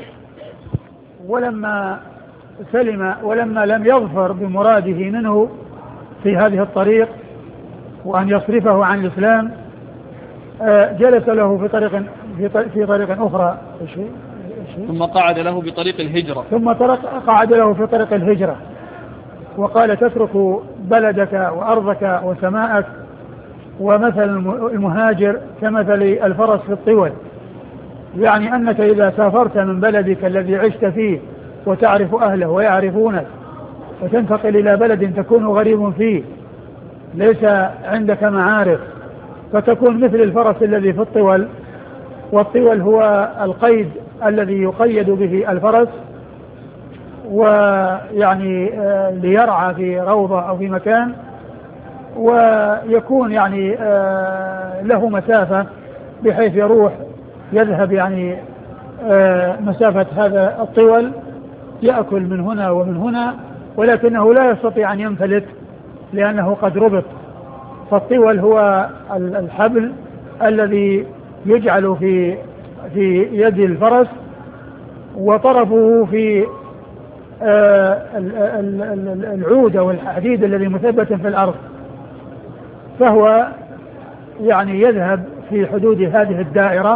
ولما سلم ولما لم يظفر بمراده منه في هذه الطريق وأن يصرفه عن الإسلام جلس له في طريق في طريق أخرى ثم قعد له بطريق الهجرة ثم قعد له في طريق الهجرة وقال تترك بلدك وأرضك وسماءك. ومثل المهاجر كمثل الفرس في الطول يعني أنك إذا سافرت من بلدك الذي عشت فيه وتعرف أهله ويعرفونك وتنتقل إلى بلد تكون غريب فيه ليس عندك معارف فتكون مثل الفرس الذي في الطول. والطول هو القيد الذي يقيد به الفرس ويعني ليرعى في روضة أو في مكان ويكون يعني له مسافة بحيث يروح يذهب يعني مسافة هذا الطول يأكل من هنا ومن هنا ولكنه لا يستطيع أن ينفلت لأنه قد ربط. فالطول هو الحبل الذي يجعل في في يد الفرس وطرفه في العود أو الحديد الذي مثبت في الأرض فهو يعني يذهب في حدود هذه الدائرة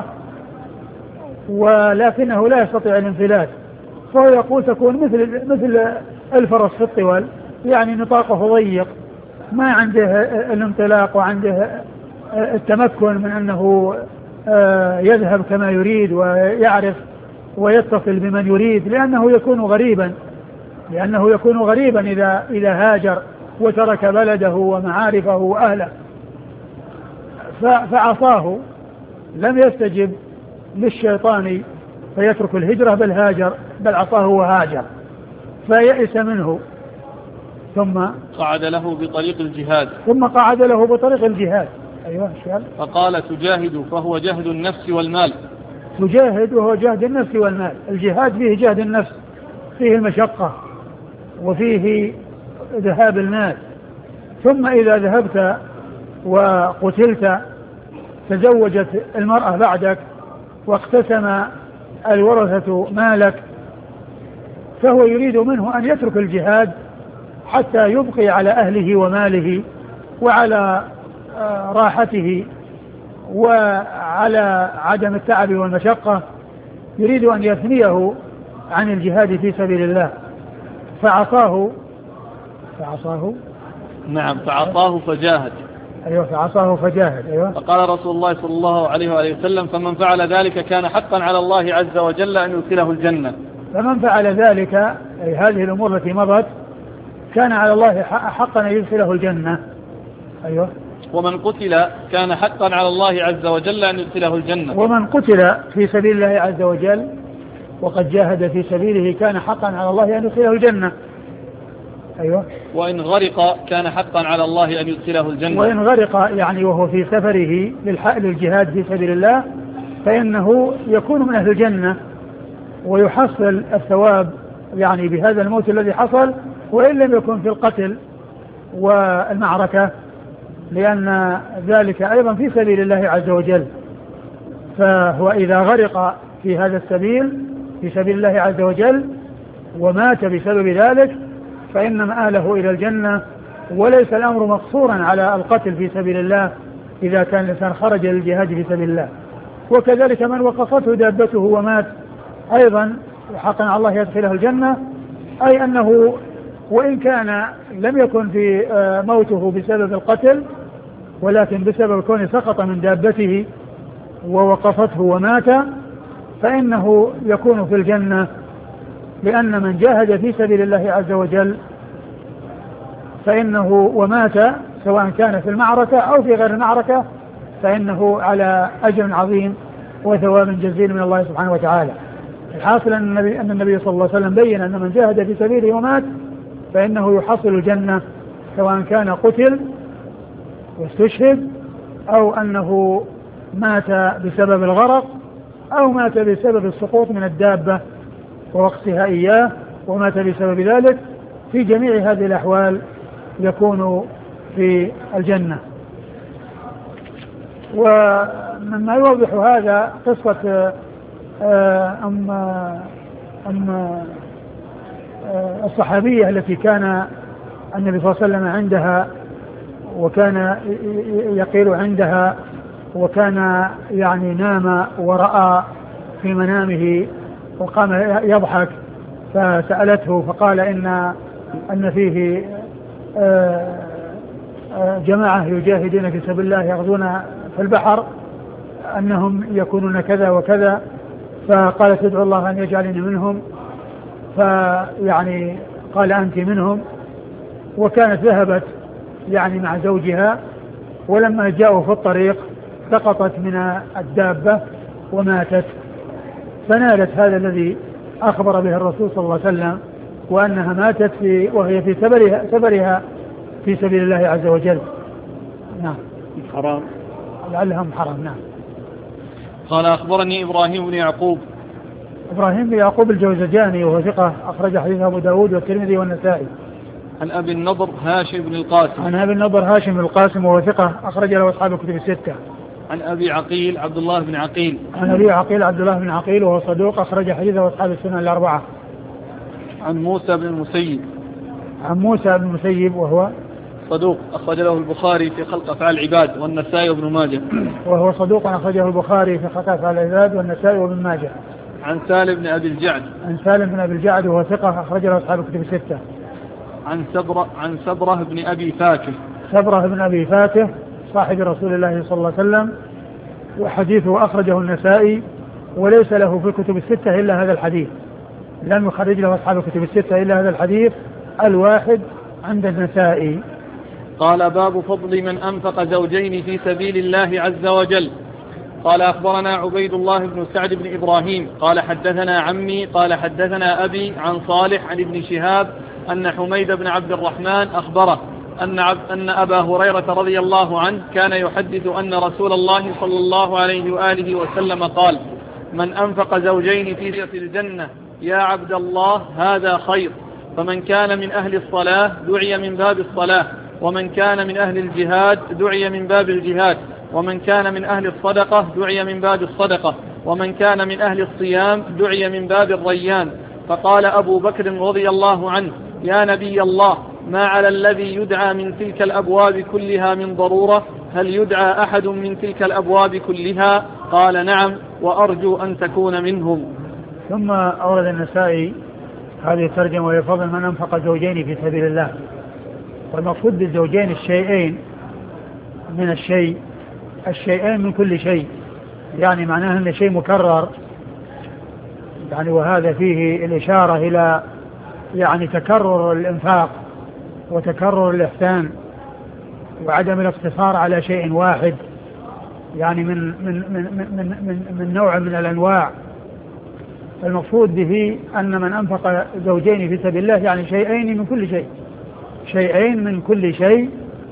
ولكنه لا يستطيع الانفلات. فهو يقول تكون مثل مثل الفرس في الطول يعني نطاقه ضيق ما عنده الانطلاق وعنده التمكن من أنه يذهب كما يريد ويعرف ويتصل بمن يريد لأنه يكون غريبا لأنه يكون غريبا إذا إذا هاجر وترك بلده ومعارفه وأهله. فعصاه لم يستجب للشيطان فيترك الهجرة بل هاجر بل عصاه وهاجر فيئس منه ثم قعد له بطريق الجهاد ثم قعد له بطريق الجهاد. أيوة شال. فقال تجاهد فهو جهد النفس والمال. تجاهد وهو جهد النفس والمال. الجهاد فيه جهد النفس فيه المشقة وفيه ذهاب المال. ثم إذا ذهبت وقتلت تزوجت المرأة بعدك واقتسم الورثة مالك فهو يريد منه أن يترك الجهاد حتى يبقي على أهله وماله وعلى راحته وعلى عدم التعب والمشقة. يريد أن يثنيه عن الجهاد في سبيل الله فعصاه فعصاه نعم فعصاه فجاهد. أيوة فعصاه فجاهد. أيوة. فقال رسول الله صلى الله عليه وآله وسلم فمن فعل ذلك كان حقا على الله عز وجل أن يدخله الجنة. فمن فعل ذلك أي هذه الأمور التي مضت كان على الله حقا أن يدخله الجنة. أيوة. ومن قتل كان حقا على الله عز وجل أن يدخله الجنة. ومن قتل في سبيل الله عز وجل وقد جاهد في سبيله كان حقا على الله أن يدخله الجنة. أيوة. وإن غرق كان حقا على الله أن يدخله الجنة. وإن غرق يعني وهو في سفره للجهاد في سبيل الله فإنه يكون من أهل الجنة ويحصل الثواب يعني بهذا الموت الذي حصل وإن لم يكن في القتل والمعركة لأن ذلك أيضا في سبيل الله عز وجل. فهو إذا غرق في هذا السبيل في سبيل الله عز وجل ومات بسبب ذلك فإن مآله إلى الجنة، وليس الأمر مقصورا على القتل في سبيل الله إذا كان الإنسان خرج للجهاد في سبيل الله. وكذلك من وقفته دابته ومات أيضا حقا على الله يدخله الجنة، أي أنه وإن كان لم يكن في موته بسبب القتل ولكن بسبب كونه سقط من دابته ووقفته ومات فإنه يكون في الجنة، لأن من جاهد في سبيل الله عز وجل فإنه ومات سواء كان في المعركة أو في غير المعركة فإنه على أجر عظيم وثواب جزيل من الله سبحانه وتعالى. الحاصل أن النبي, أن النبي صلى الله عليه وسلم بين أن من جاهد في سبيله ومات فإنه يحصل الجنة سواء كان قتل واستشهد أو أنه مات بسبب الغرق أو مات بسبب السقوط من الدابة ووقتها إياه ومات بسبب ذلك. في جميع هذه الأحوال يكون في الجنة. ومما يوضح هذا قصة أم أم الصحابية التي كان النبي صلى الله عليه وسلم عندها وكان يقيل عندها وكان يعني نام ورأى في منامه وقام يضحك فسألته فقال إن أن فيه جماعة يجاهدون في سبيل الله يغزون في البحر أنهم يكونون كذا وكذا، فقالت ادعو الله أن يجعلني منهم، فيعني قال أنت منهم. وكانت ذهبت يعني مع زوجها ولما جاءوا في الطريق سقطت من الدابة وماتت، فنالت هذا الذي أخبر به الرسول صلى الله عليه وسلم وأنها ماتت في وهي في سبرها, سبرها في سبيل الله عز وجل. نعم. حرام لعلهم حرام. نعم. قال أخبرني إبراهيم بن يعقوب. إبراهيم بن يعقوب الجوزجاني وهو ثقة أخرج حديثه أبو داود والترمذي والنسائي. عن أبي النضر هاشم بن القاسم. عن أبي النضر هاشم بن القاسم وهو ثقة أخرج له أصحاب الكتب الستة. عن أبي عقيل عبد الله بن عقيل. عن أبي عقيل عبد الله بن عقيل وهو صدوق أخرج حديثه أصحاب السنن الأربعة. عن موسى بن المسيب. عن موسى بن المسيب وهو صدوق أخرج له البخاري في خلق أفعال العباد والنسائي وابن ماجه. وهو صدوق أخرجه البخاري في خلق أفعال العباد والنسائي وابن ماجه. عن سالم بن أبي الجعد. عن سالم بن أبي الجعد وهو ثقة أخرج له أصحاب الكتب الستة. عن سبرة عن سبرة بن أبي فاكه. سبرة بن أبي فاكه صاحب رسول الله صلى الله عليه وسلم وحديثه أخرجه النسائي وليس له في الكتب الستة إلا هذا الحديث، لم يخرج له أصحاب الكتب الستة إلا هذا الحديث الواحد عند النسائي. قال باب فضل من أنفق زوجين في سبيل الله عز وجل. قال أخبرنا عبيد الله بن سعد بن إبراهيم قال حدثنا عمي قال حدثنا أبي عن صالح عن ابن شهاب أن حميد بن عبد الرحمن أخبره أن, عب أن أبا هريرة رضي الله عنه كان يحدث أن رسول الله صلى الله عليه وآله وسلم قال: من أنفق زوجين في الجنة يا عبد الله هذا خير، فمن كان من أهل الصلاة دعي من باب الصلاة، ومن كان من أهل الجهاد دعي من باب الجهاد، ومن كان من أهل الصدقة دعي من باب الصدقة، ومن كان من أهل الصيام دعي من باب الريان. فقال أبو بكر رضي الله عنه: يا نبي الله، ما على الذي يدعى من تلك الأبواب كلها من ضرورة؟ هل يدعى أحد من تلك الأبواب كلها؟ قال: نعم، وأرجو أن تكون منهم. ثم أورد النسائي هذه الترجمة: ويفضل من أنفق زوجين في سبيل الله. والمقصود بالزوجين الشيئين من الشيء، الشيئين من كل شيء، يعني معناه أن شيء مكرر، يعني وهذا فيه الإشارة إلى يعني تكرر الإنفاق وتكرر الإحسان وعدم الاقتصار على شيء واحد، يعني من من من من من, من نوع من الأنواع. المقصود به أن من أنفق زوجين في سبيل الله يعني شيئين من كل شيء، شيئين من كل شيء،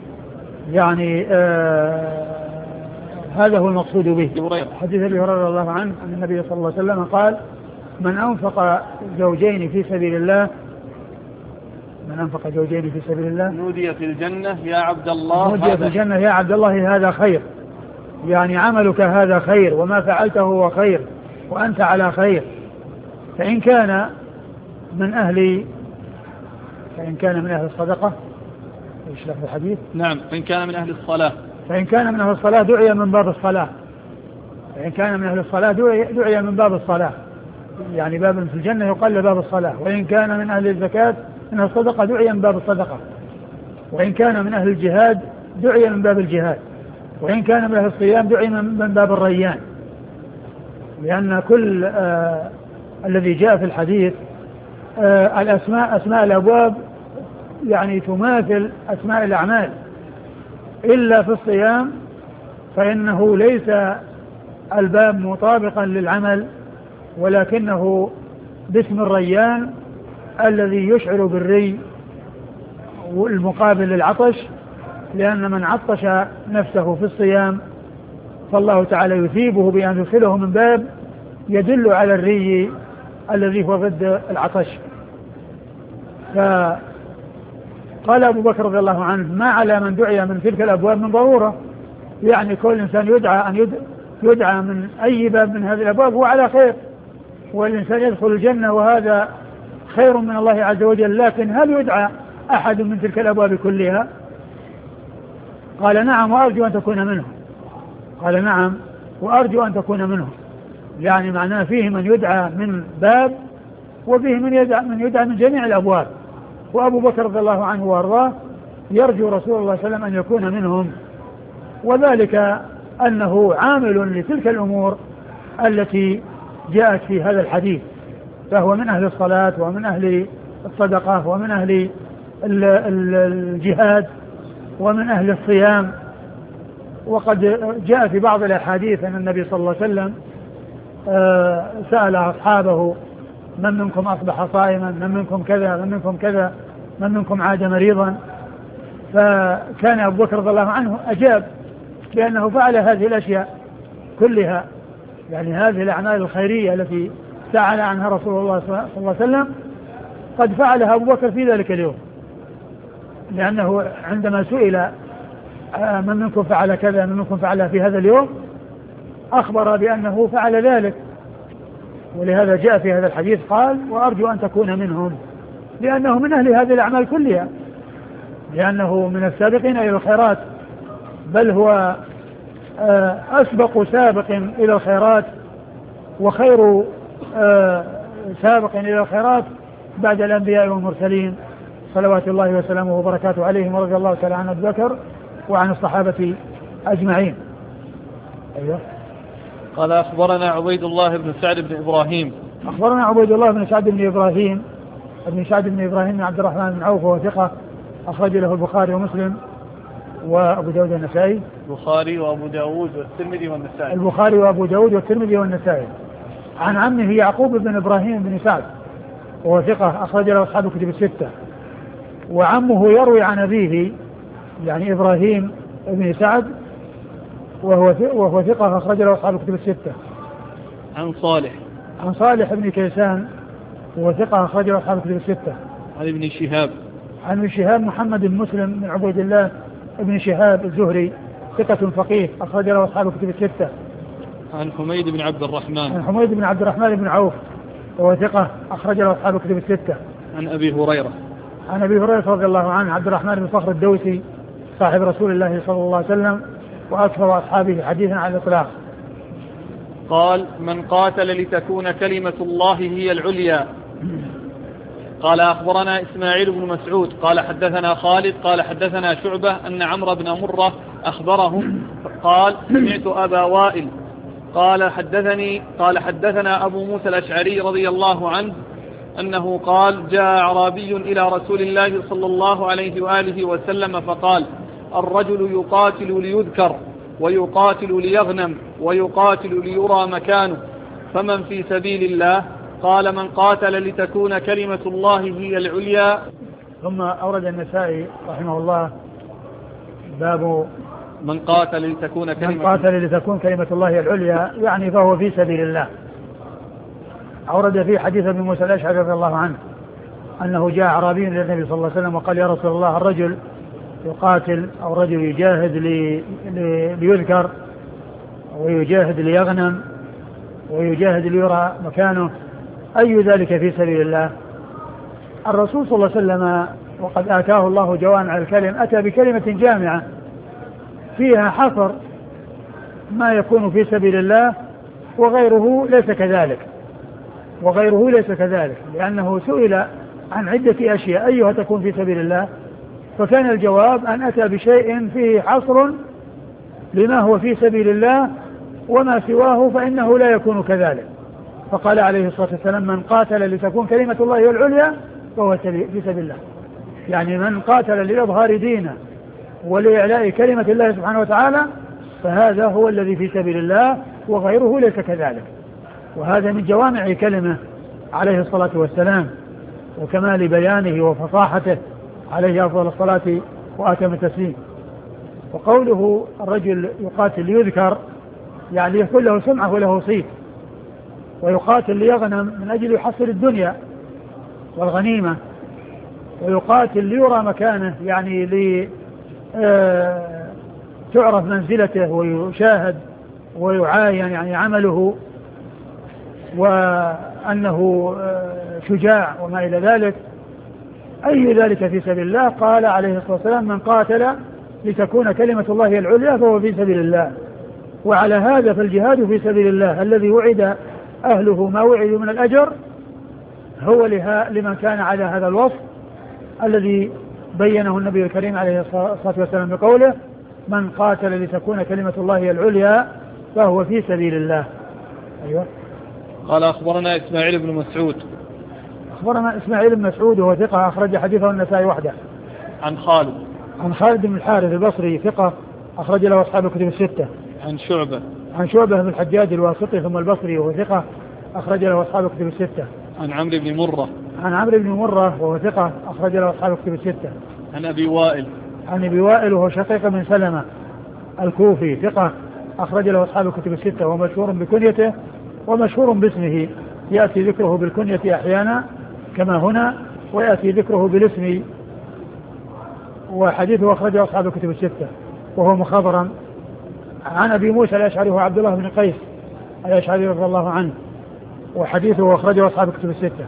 يعني آه هذا هو المقصود به. حديث أبي هريرة رضي الله عنه أن النبي صلى الله عليه وسلم قال: من أنفق زوجين في سبيل الله من أنفق زوجين في سبيل الله نودي في الجنة يا عبد الله نودي في الجنة يا عبد الله هذا خير، يعني عملك هذا خير وما فعلته هو خير وأنت على خير. فإن كان من أهل فإن كان من أهل الصدقة ايش لفظ الحديث؟ نعم فإن كان من أهل الصلاة فإن كان من أهل الصلاة دعي من باب الصلاة فإن كان من أهل الصلاة دعي, دعي من باب الصلاة، يعني باب في الجنة يقال باب الصلاة. وإن كان من أهل الزكاة من الصدقة دعي من باب الصدقة. وإن كان من أهل الجهاد دعي من باب الجهاد. وإن كان من أهل الصيام دعي من باب الريان، لأن كل آه الذي جاء في الحديث آه الأسماء أسماء الأبواب يعني تماثل أسماء الأعمال، إلا في الصيام فإنه ليس الباب مطابقا للعمل ولكنه باسم الريان الذي يشعر بالري والمقابل للعطش، لأن من عطش نفسه في الصيام فالله تعالى يثيبه بأن يدخله من باب يدل على الري الذي هو ضد العطش. فقال أبو بكر رضي الله عنه ما على من دعي من تلك الأبواب من ضرورة، يعني كل إنسان يدعى أن يدعى من أي باب من هذه الأبواب هو على خير، والإنسان يدخل الجنة وهذا خير من الله عز وجل. لكن هل يدعى أحد من تلك الأبواب كلها؟ قال نعم وأرجو أن تكون منهم. قال نعم وأرجو أن تكون منهم، يعني معناه فيه من يدعى من باب وفيه من يدعى من يدعى من جميع الأبواب. وأبو بكر رضي الله عنه وأرضاه يرجو رسول الله صلى الله عليه وسلم أن يكون منهم، وذلك أنه عامل لتلك الأمور التي جاءت في هذا الحديث، فهو من أهل الصلاة ومن أهل الصدقة ومن أهل الجهاد ومن أهل الصيام. وقد جاء في بعض الأحاديث أن النبي صلى الله عليه وسلم سأل أصحابه من منكم أصبح صائما، من منكم كذا، من منكم كذا، من منكم عاد مريضا، فكان أبو بكر رضي الله عنه أجاب بأنه فعل هذه الأشياء كلها، يعني هذه الأعمال الخيرية التي سأل عنها رسول الله صلى الله عليه وسلم قد فعلها أبو بكر في ذلك اليوم، لأنه عندما سئل من منكم فعل كذا، من منكم فعل في هذا اليوم، أخبر بأنه فعل ذلك. ولهذا جاء في هذا الحديث قال وأرجو أن تكون منهم، لأنه من أهل هذه الأعمال كلها، لأنه من السابقين إلى الخيرات، بل هو أسبق سابق إلى الخيرات وخير سابق إلى الخيرات بعد الأنبياء والمرسلين صلوات الله وسلامه وبركاته عليهم، ورضي الله تعالى عن أبي بكر وعن الصحابة أجمعين. أيوه. قال أخبرنا عبيد الله بن سعد بن إبراهيم. أخبرنا عبيد الله بن سعد بن إبراهيم ابن سعد بن إبراهيم بن عبد الرحمن بن عوف، وهو ثقة أخرج له البخاري ومسلم وأبو داود والنسائي. البخاري وأبو داود والترمذي والنسائي. البخاري وأبو داود والترمذي والنسائي. عن عمه يعقوب بن إبراهيم بن سعد، وهو ثقة أخرج له أصحاب الكتب الستة. وعمه يروي عن أبيه يعني إبراهيم بن سعد وهو وهو ثقة أخرج له أصحاب الكتب الستة. عن صالح عن صالح بن كيسان وهو ثقة أخرج له أصحاب الكتب الستة. عن ابن شهاب عن ابن شهاب محمد بن مسلم بن عبيد الله ابن شهاب الزهري ثقة فقيه أخرج له أصحاب الكتب الستة. عن حميد بن عبد الرحمن عن حميد بن عبد الرحمن بن عوف وهو ثقة أخرج له أصحاب الكتب الستة. عن أبي هريرة عن أبي هريرة رضي الله عنه عبد الرحمن بن صخر الدوسي صاحب رسول الله صلى الله عليه وسلم وأكثر أصحابه حديثا على الإطلاق. قال من قاتل لتكون كلمة الله هي العليا. قال أخبرنا إسماعيل بن مسعود قال حدثنا خالد قال حدثنا شعبة أن عمرو بن مرة أخبرهم قال سمعت أبا وائل قال حدثني قال حدثنا أبو موسى الأشعري رضي الله عنه أنه قال جاء أعرابي إلى رسول الله صلى الله عليه وآله وسلم فقال الرجل يقاتل ليذكر ويقاتل ليغنم ويقاتل ليرى مكانه فمن في سبيل الله؟ قال من قاتل لتكون كلمة الله هي العليا. ثم أورد النسائي رحمه الله باب من قاتل لتكون كلمة من قاتل لتكون كلمة الله العليا، يعني فهو في سبيل الله. أورد فيه حديث ابن موسى الأشعري رضي الله عنه أنه جاء أعرابي إلى النبي صلى الله عليه وسلم وقال: يا رسول الله، الرجل يقاتل أو رجل يجاهد لي لي ليذكر، ويجاهد ليغنم، ويجاهد ليرى مكانه، أي ذلك في سبيل الله؟ الرسول صلى الله عليه وسلم وقد آتاه الله جوامع الكلم أتى بكلمة جامعة فيها حصر ما يكون في سبيل الله، وغيره ليس كذلك وغيره ليس كذلك لأنه سئل عن عدة أشياء أيها تكون في سبيل الله، فكان الجواب أن أتى بشيء فيه حصر لما هو في سبيل الله، وما سواه فإنه لا يكون كذلك. فقال عليه الصلاة والسلام: من قاتل لتكون كلمة الله هي العليا فهو في سبيل الله. يعني من قاتل لإظهار دينه ولإعلاء كلمة الله سبحانه وتعالى فهذا هو الذي في سبيل الله، وغيره ليس كذلك. وهذا من جوامع كلمة عليه الصلاة والسلام وكمال بيانه وفصاحته عليه أفضل الصلاة وأتم التسليم. وقوله الرجل يقاتل ليذكر يعني يكون له سمعة وله صيت، ويقاتل ليغنم من أجل يحصل الدنيا والغنيمة، ويقاتل ليرى مكانه يعني لتعرف منزلته ويشاهد ويعاين يعني عمله وأنه شجاع وما إلى ذلك. أي ذلك في سبيل الله؟ قال عليه الصلاة والسلام: من قاتل لتكون كلمة الله هي العليا فهو في سبيل الله. وعلى هذا فالجهاد في سبيل الله الذي وعد أهله ما وعدوا من الأجر هو لها لمن كان على هذا الوصف الذي بينه النبي الكريم عليه الصلاة والسلام بقوله: من قاتل لتكون كلمة الله هي العليا فهو في سبيل الله. أيوة. قال: أخبرنا إسماعيل بن مسعود. أخبرنا إسماعيل بن مسعود وهو ثقة أخرج حديثه النسائي وحده. عن خالد. عن خالد بن الحارث البصري ثقة أخرج له أصحاب الكتب الستة. عن شعبة. عن شعبة بن الحجاج الواسطي ثم البصري وهو ثقة أخرج له أصحاب الكتب الستة. عن عمرو بن مرة. عن عمرو بن مرة وهو ثقة أخرج له أصحاب الكتب الستة. عن أبي وائل. عن أبي وائل وهو شقيق بن سلمة الكوفي ثقة أخرج له أصحاب الكتب الستة، ومشهور بكنيته ومشهور باسمه، يأتي ذكره بالكنية أحيانا كما هنا، ويأتي ذكره بالاسم، وحديثه أخرجه أصحاب الكتب الستة، وهو مخضرم. عن أبي موسى الأشعري وهو عبد الله بن قيس الأشعري رضي الله عنه، وحديثه أخرجه أصحاب الكتب الستة.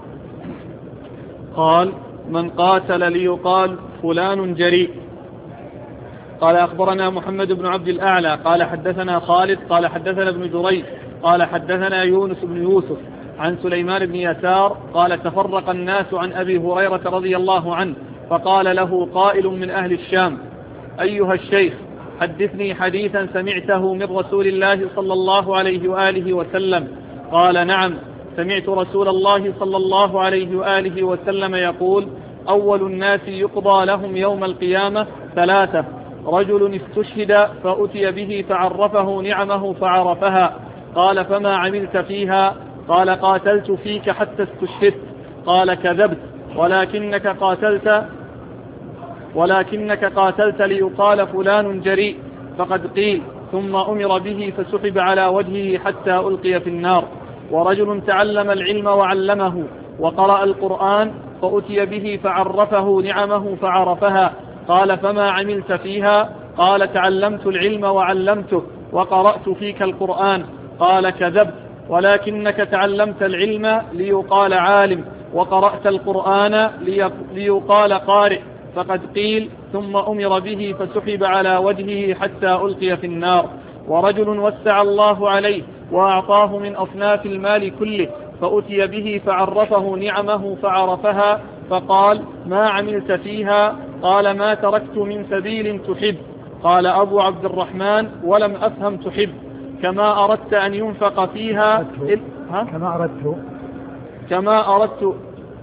قال: من قاتل ليقال فلان جريء. قال: أخبرنا محمد بن عبد الأعلى قال حدثنا خالد قال حدثنا ابن جريج قال حدثنا يونس بن يوسف عن سليمان بن يسار قال: تفرق الناس عن أبي هريرة رضي الله عنه، فقال له قائل من أهل الشام: أيها الشيخ، حدثني حديثا سمعته من رسول الله صلى الله عليه وآله وسلم. قال: نعم، سمعت رسول الله صلى الله عليه وآله وسلم يقول: أول الناس يقضى لهم يوم القيامة ثلاثة: رجل استشهد فأتي به فعرفه نعمه فعرفها. قال: فما عملت فيها؟ قال: قاتلت فيك حتى استشهدت. قال: كذبت، ولكنك قاتلت ولكنك قاتلت ليقال فلان جريء، فقد قيل. ثم أمر به فسحب على وجهه حتى ألقي في النار. ورجل تعلم العلم وعلمه وقرأ القرآن فأتي به فعرفه نعمه فعرفها. قال: فما عملت فيها؟ قال: تعلمت العلم وعلمته وقرأت فيك القرآن. قال: كذبت، ولكنك تعلمت العلم ليقال عالم، وقرأت القرآن ليقال قارئ، فقد قيل. ثم أمر به فسحب على وجهه حتى ألقي في النار. ورجل وسع الله عليه وأعطاه من أصناف المال كله فأتي به فعرفه نعمه فعرفها، فقال: ما عملت فيها؟ قال: ما تركت من سبيل تحب. قال أبو عبد الرحمن: ولم أفهم تحب. كما أردت أن ينفق فيها إل... ها؟ كما أردت كما أردت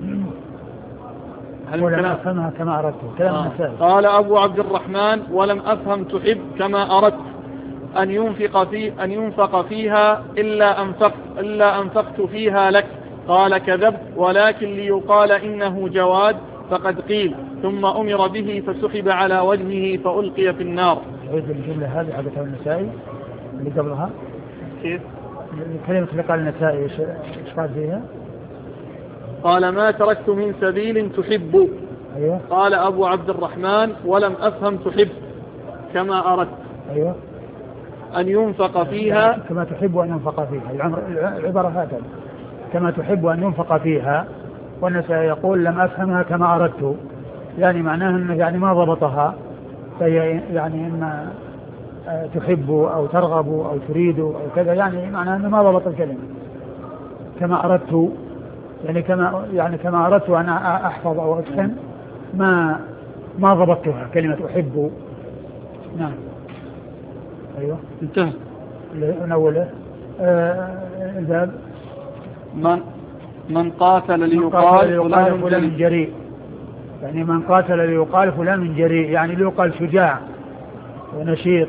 هل ولم أفهمها كما أردت كلام آه. النسائي. قال أبو عبد الرحمن: ولم أفهم تحب كما أردت أن ينفق, في أن ينفق فيها إلا أنفقت, إلا أنفقت فيها لك. قال: كذبت، ولكن ليقال إنه جواد، فقد قيل. ثم أمر به فسحب على وجهه فألقي في النار. عيد الجملة هذه حدثها النسائي اللي قبلها كيف؟ كلمة اللي قال النسائي إيش قال فيها؟ قال ما تركت من سبيل تحب. أيوة. قال أبو عبد الرحمن ولم أفهم تحب كما أردت. أيوة. أن ينفق فيها كما تحب أن ينفق فيها، العبارة هكذا كما تحب أن ينفق فيها، والناس يقول لم أفهمها كما أردت، يعني معناه أنه يعني ما ضبطها، فهي يعني إما تحب أو ترغب أو تريد أو كذا، يعني معناه أنه ما ضبط الكلمة كما أردت، يعني كما يعني كما أردت أن أحفظ أو أفهم ما ما ضبطتها كلمة أحب. نعم. أيوة. انتهى. نوله آه الباب. من من قاتل ليقال فلان جريء، يعني من قاتل ليقال فلان جريء، يعني ليقال شجاع ونشيط.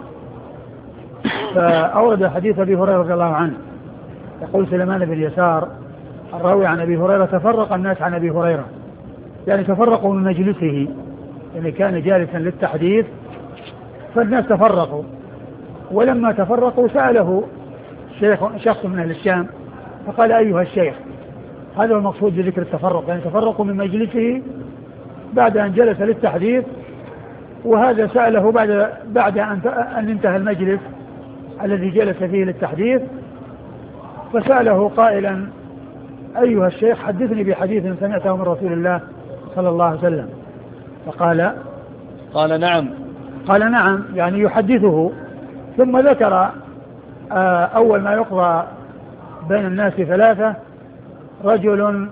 فأورد حديث أبي هريرة رضي الله عنه، يقول سليمان بن يسار الراوي عن أبي هريرة: تفرق الناس عن أبي هريرة، يعني تفرقوا من مجلسه، يعني كان جالسا للتحديث فالناس تفرقوا، ولما تفرقوا سأله شيخ شخص من أهل الشام فقال: أيها الشيخ. هذا هو المقصود بذكر التفرق، يعني تفرقوا من مجلسه بعد أن جلس للتحديث، وهذا سأله بعد بعد أن انتهى المجلس الذي جلس فيه للتحديث، فسأله قائلا: أيها الشيخ حدثني بحديث سمعته من رسول الله صلى الله عليه وسلم. فقال قال نعم قال نعم يعني يحدثه. ثم ذكر أول ما يقضى بين الناس ثلاثة: رجل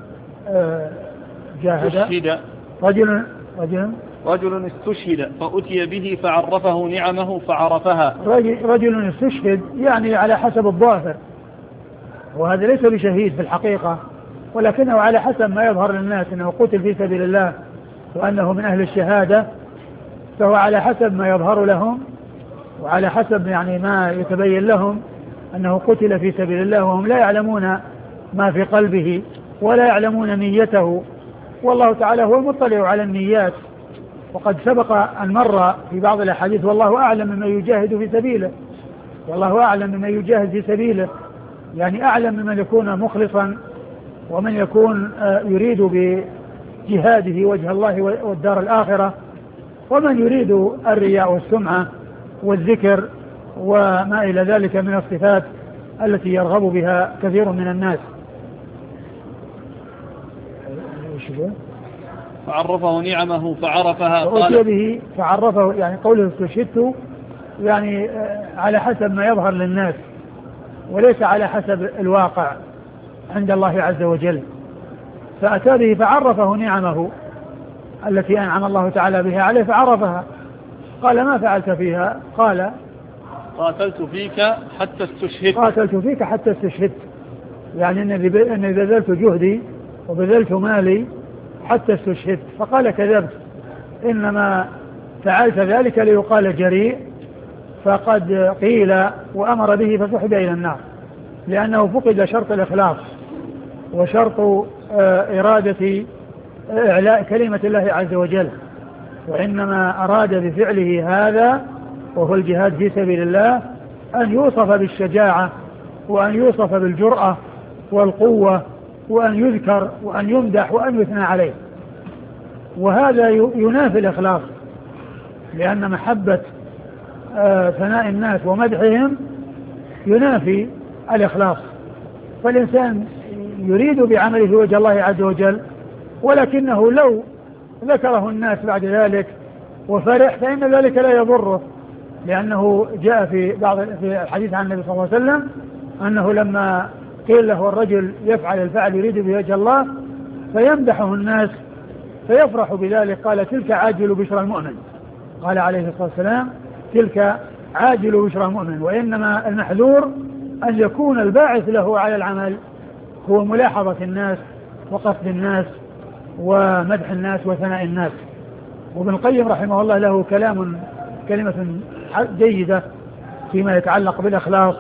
جاهد، رجل رجل رجل استشهد فأتي به فعرفه نعمه فعرفها. رجل استشهد يعني على حسب الظاهر، وهذا ليس بشهيد في الحقيقة، ولكنه على حسب ما يظهر للناس أنه قتل في سبيل الله وأنه من أهل الشهادة، فهو على حسب ما يظهر لهم وعلى حسب يعني ما يتبين لهم أنه قتل في سبيل الله، وهم لا يعلمون ما في قلبه ولا يعلمون نيته، والله تعالى هو المطلع على النيات. وقد سبق أن مر في بعض الأحاديث: والله أعلم مما يجاهد في سبيله، والله أعلم مما يجاهد في سبيله، يعني أعلم ممن يكون مخلصا ومن يكون يريد بجهاده وجه الله والدار الآخرة، ومن يريد الرياء والسمعة والذكر وما إلى ذلك من الصفات التي يرغب بها كثير من الناس. فعرفه نعمه فعرفها. فأتي به فعرفه، يعني قوله استشهدت يعني على حسب ما يظهر للناس وليس على حسب الواقع عند الله عز وجل. فأتى به فعرفه نعمه التي أنعم الله تعالى بها عليه فعرفها. قال: ما فعلت فيها؟ قال: قاتلت فيك حتى استشهدت. قاتلت فيك حتى استشهدت، يعني أني بذلت جهدي وبذلت مالي حتى استشهدت. فقال: كذبت، إنما فعلت ذلك ليقال جريء، فقد قيل وأمر به فسحب إلى النار، لأنه فقد شرط الإخلاص وشرط إرادة إعلاء كلمة الله عز وجل، وإنما أراد بفعله هذا وهو الجهاد في سبيل الله أن يوصف بالشجاعة وأن يوصف بالجرأة والقوة وأن يذكر وأن يمدح وأن يثنى عليه، وهذا ينافي الإخلاص، لأن محبة ثناء الناس ومدحهم ينافي الإخلاص. فالإنسان يريد بعمله وجه الله عز وجل، ولكنه لو ذكره الناس بعد ذلك وفرح فإن ذلك لا يضره، لأنه جاء في بعض في الحديث عن النبي صلى الله عليه وسلم أنه لما قيل له الرجل يفعل الفعل يريد بوجه الله فيمدحه الناس فيفرح بذلك، قال: تلك عاجل بشرى المؤمن. قال عليه الصلاة والسلام: تلك عاجل بشرى المؤمن. وإنما المحذور أن يكون الباعث له على العمل هو ملاحظة الناس وقصد الناس ومدح الناس وثناء الناس. وابن القيم رحمه الله له كلام كلمة جيدة فيما يتعلق بالإخلاص،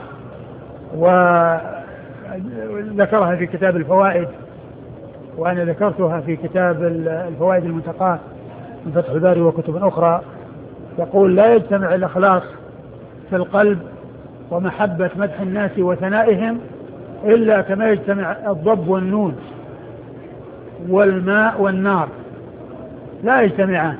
وذكرها في كتاب الفوائد، وأنا ذكرتها في كتاب الفوائد المنتقاة من فتح الباري وكتب أخرى. يقول: لا يجتمع الإخلاص في القلب ومحبة مدح الناس وثنائهم إلا كما يجتمع الضب والنون والماء والنار لا يجتمعان،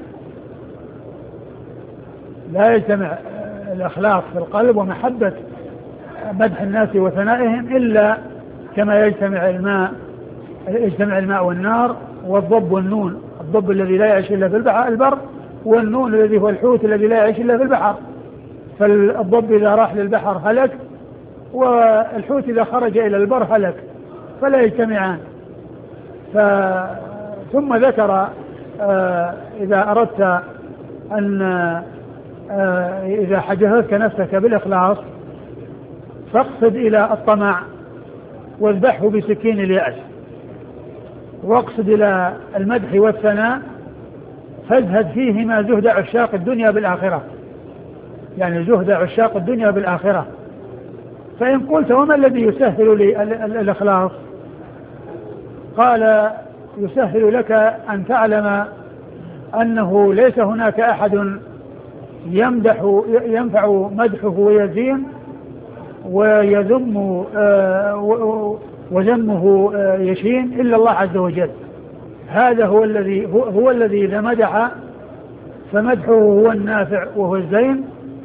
لا يجتمع الإخلاص في القلب ومحبة مدح الناس وثنائهم إلا كما يجتمع الماء يجتمع الماء والنار والضب والنون، الضب الذي لا يعيش إلا في البر، والنون الذي هو الحوت الذي لا يعيش إلا في البحر. فالضب إذا راح للبحر هلك، والحوت إذا خرج إلى البر هلك، فلا يجتمعان. ف... ثم ذكر آه إذا أردت أن آه إذا حجزتك نفسك بالإخلاص فاقصد إلى الطمع واذبحه بسكين اليأس، واقصد إلى المدح والثناء فازهد فيهما زهد عشاق الدنيا بالآخرة، يعني زهد عشاق الدنيا بالآخرة. فإن قلت وما الذي يسهل لي الإخلاص؟ قال يسهل لك أن تعلم أنه ليس هناك أحد يمدح ينفع مدحه ويزين ويذم وذمه يشين إلا الله عز وجل. هذا هو الذي هو الذي إذا مدح فمدحه هو النافع وهو الزين،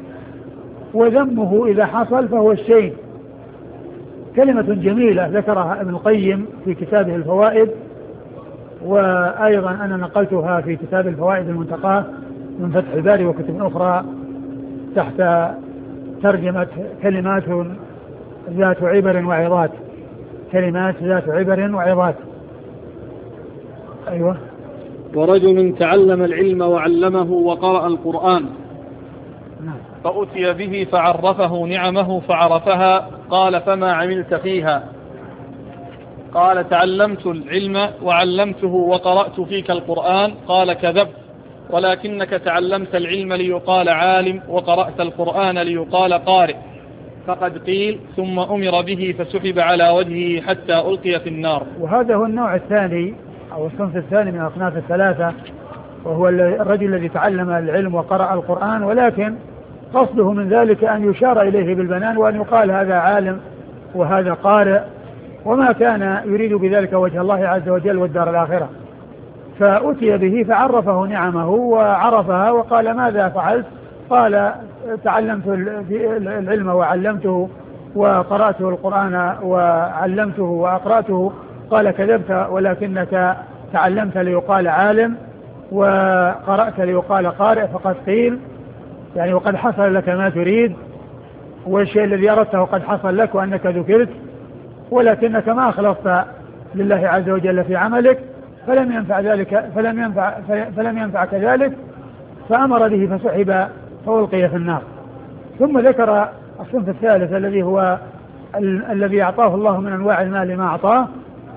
وذمه إذا حصل فهو الشين. كلمة جميلة ذكرها ابن القيم في كتابه الفوائد، وأيضا أنا نقلتها في كتاب الفوائد المنتقاه من فتح الباري وكتب أخرى تحت ترجمة كلمات ذات عبر وعظات، كلمات ذات عبر وعظات. أيوة. ورجل تعلم العلم وعلمه وقرأ القرآن فأتي به فعرفه نعمه فعرفها، قال فما عملت فيها؟ قال تعلمت العلم وعلمته وقرأت فيك القرآن. قال كذبت، ولكنك تعلمت العلم ليقال عالم وقرأت القرآن ليقال قارئ. فقد قيل ثم أمر به فسحب على وجهه حتى ألقي في النار. وهذا هو النوع الثاني أو الصنف الثاني من أصناف الثلاثة، وهو الرجل الذي تعلم العلم وقرأ القرآن ولكن قصده من ذلك أن يشار إليه بالبنان وأن يقال هذا عالم وهذا قارئ، وما كان يريد بذلك وجه الله عز وجل والدار الآخرة. فأتي به فعرفه نعمه وعرفها وقال ماذا فعلت؟ قال تعلمت العلم وعلمته وقرأته القرآن وعلمته وأقرأته. قال كذبت، ولكنك تعلمت ليقال عالم وقرأت ليقال قارئ. فقد قيل يعني وقد حصل لك ما تريد، والشيء الذي أردته قد حصل لك وأنك ذكرت، ولكنك ما أخلصت لله عز وجل في عملك، فلم ينفع ذلك فلم ينفع فلم ينفعك ذلك، فأمر به فسحب فألقي في النار. ثم ذكر الصنف الثالث الذي هو ال- الذي أعطاه الله من أنواع المال ما أعطاه،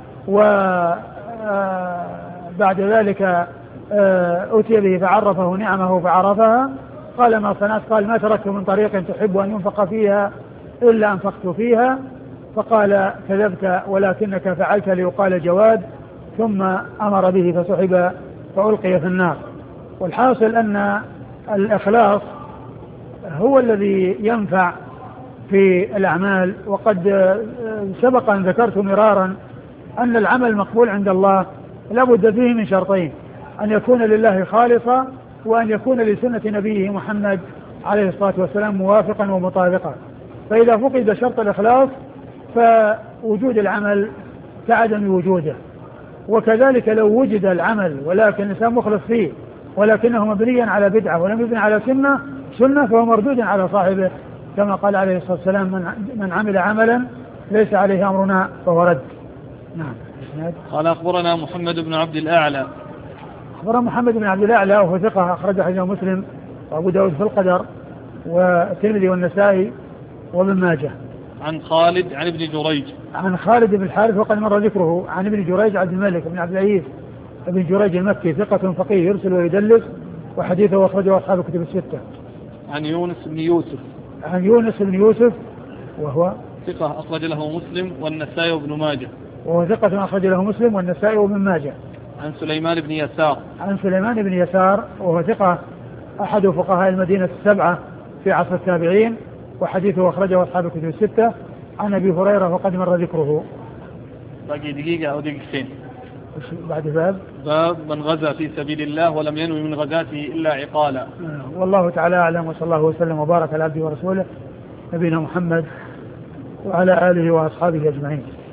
وبعد ذلك أتي به فعرفه نعمه فعرفها. قال ما صنعت؟ قال ما تركت من طريق تحب أن ينفق فيها إلا أنفقت فيها. فقال كذبت، ولكنك فعلت ليقال جواد. ثم أمر به فسحب فألقي في النار. والحاصل أن الإخلاص هو الذي ينفع في الأعمال. وقد سبق أن ذكرت مرارا أن العمل مقبول عند الله لابد فيه من شرطين: أن يكون لله خالصا، وأن يكون لسنة نبيه محمد عليه الصلاة والسلام موافقا ومطابقا. فإذا فقد شرط الإخلاص فوجود العمل كعدم وجوده. وكذلك لو وجد العمل ولكن الإنسان مخلص فيه ولكنه مبنيا على بدعة ولم يبني على سنة سنة فهو مردود على صاحبه، كما قال عليه الصلاة والسلام: من, من عمل عملا ليس عليه أمرنا فهو رد. نعم. قال أخبرنا محمد بن عبد الأعلى. أخبرنا محمد بن عبد الأعلى وهو ثقة أخرج حديثه مسلم وأبو داود في القدر والترمذي والنسائي وابن ماجه. عن خالد عن ابن جريج. عن خالد بن الحارث وقد مر ذكره. عن ابن جريج عبد الملك بن عبد العزيز ابن جريج المكي ثقة فقيه يرسل ويدلس، وحديثه أخرجه أصحاب الكتب الستة. عن يونس بن يوسف. عن يونس بن يوسف وهو ثقة أخرج له مسلم والنسائي وابن ماجه. وهو ثقة أخرج له مسلم والنسائي وابن ماجه. عن سليمان بن يسار. عن سليمان بن يسار وهو ثقة أحد فقهاء المدينة السبعة في عصر التابعين، وحديثه أخرجه أصحاب الكتب الستة. عن أبي هريرة وقد مر ذكره. باقي دقيقة أو دقيقتين. بعد باب باب من غزا في سبيل الله ولم ينوي من غزاته إلا عقالا. والله تعالى أعلم، وصلى الله وسلم وبارك على عبده ورسوله نبينا محمد وعلى آله وأصحابه أجمعين.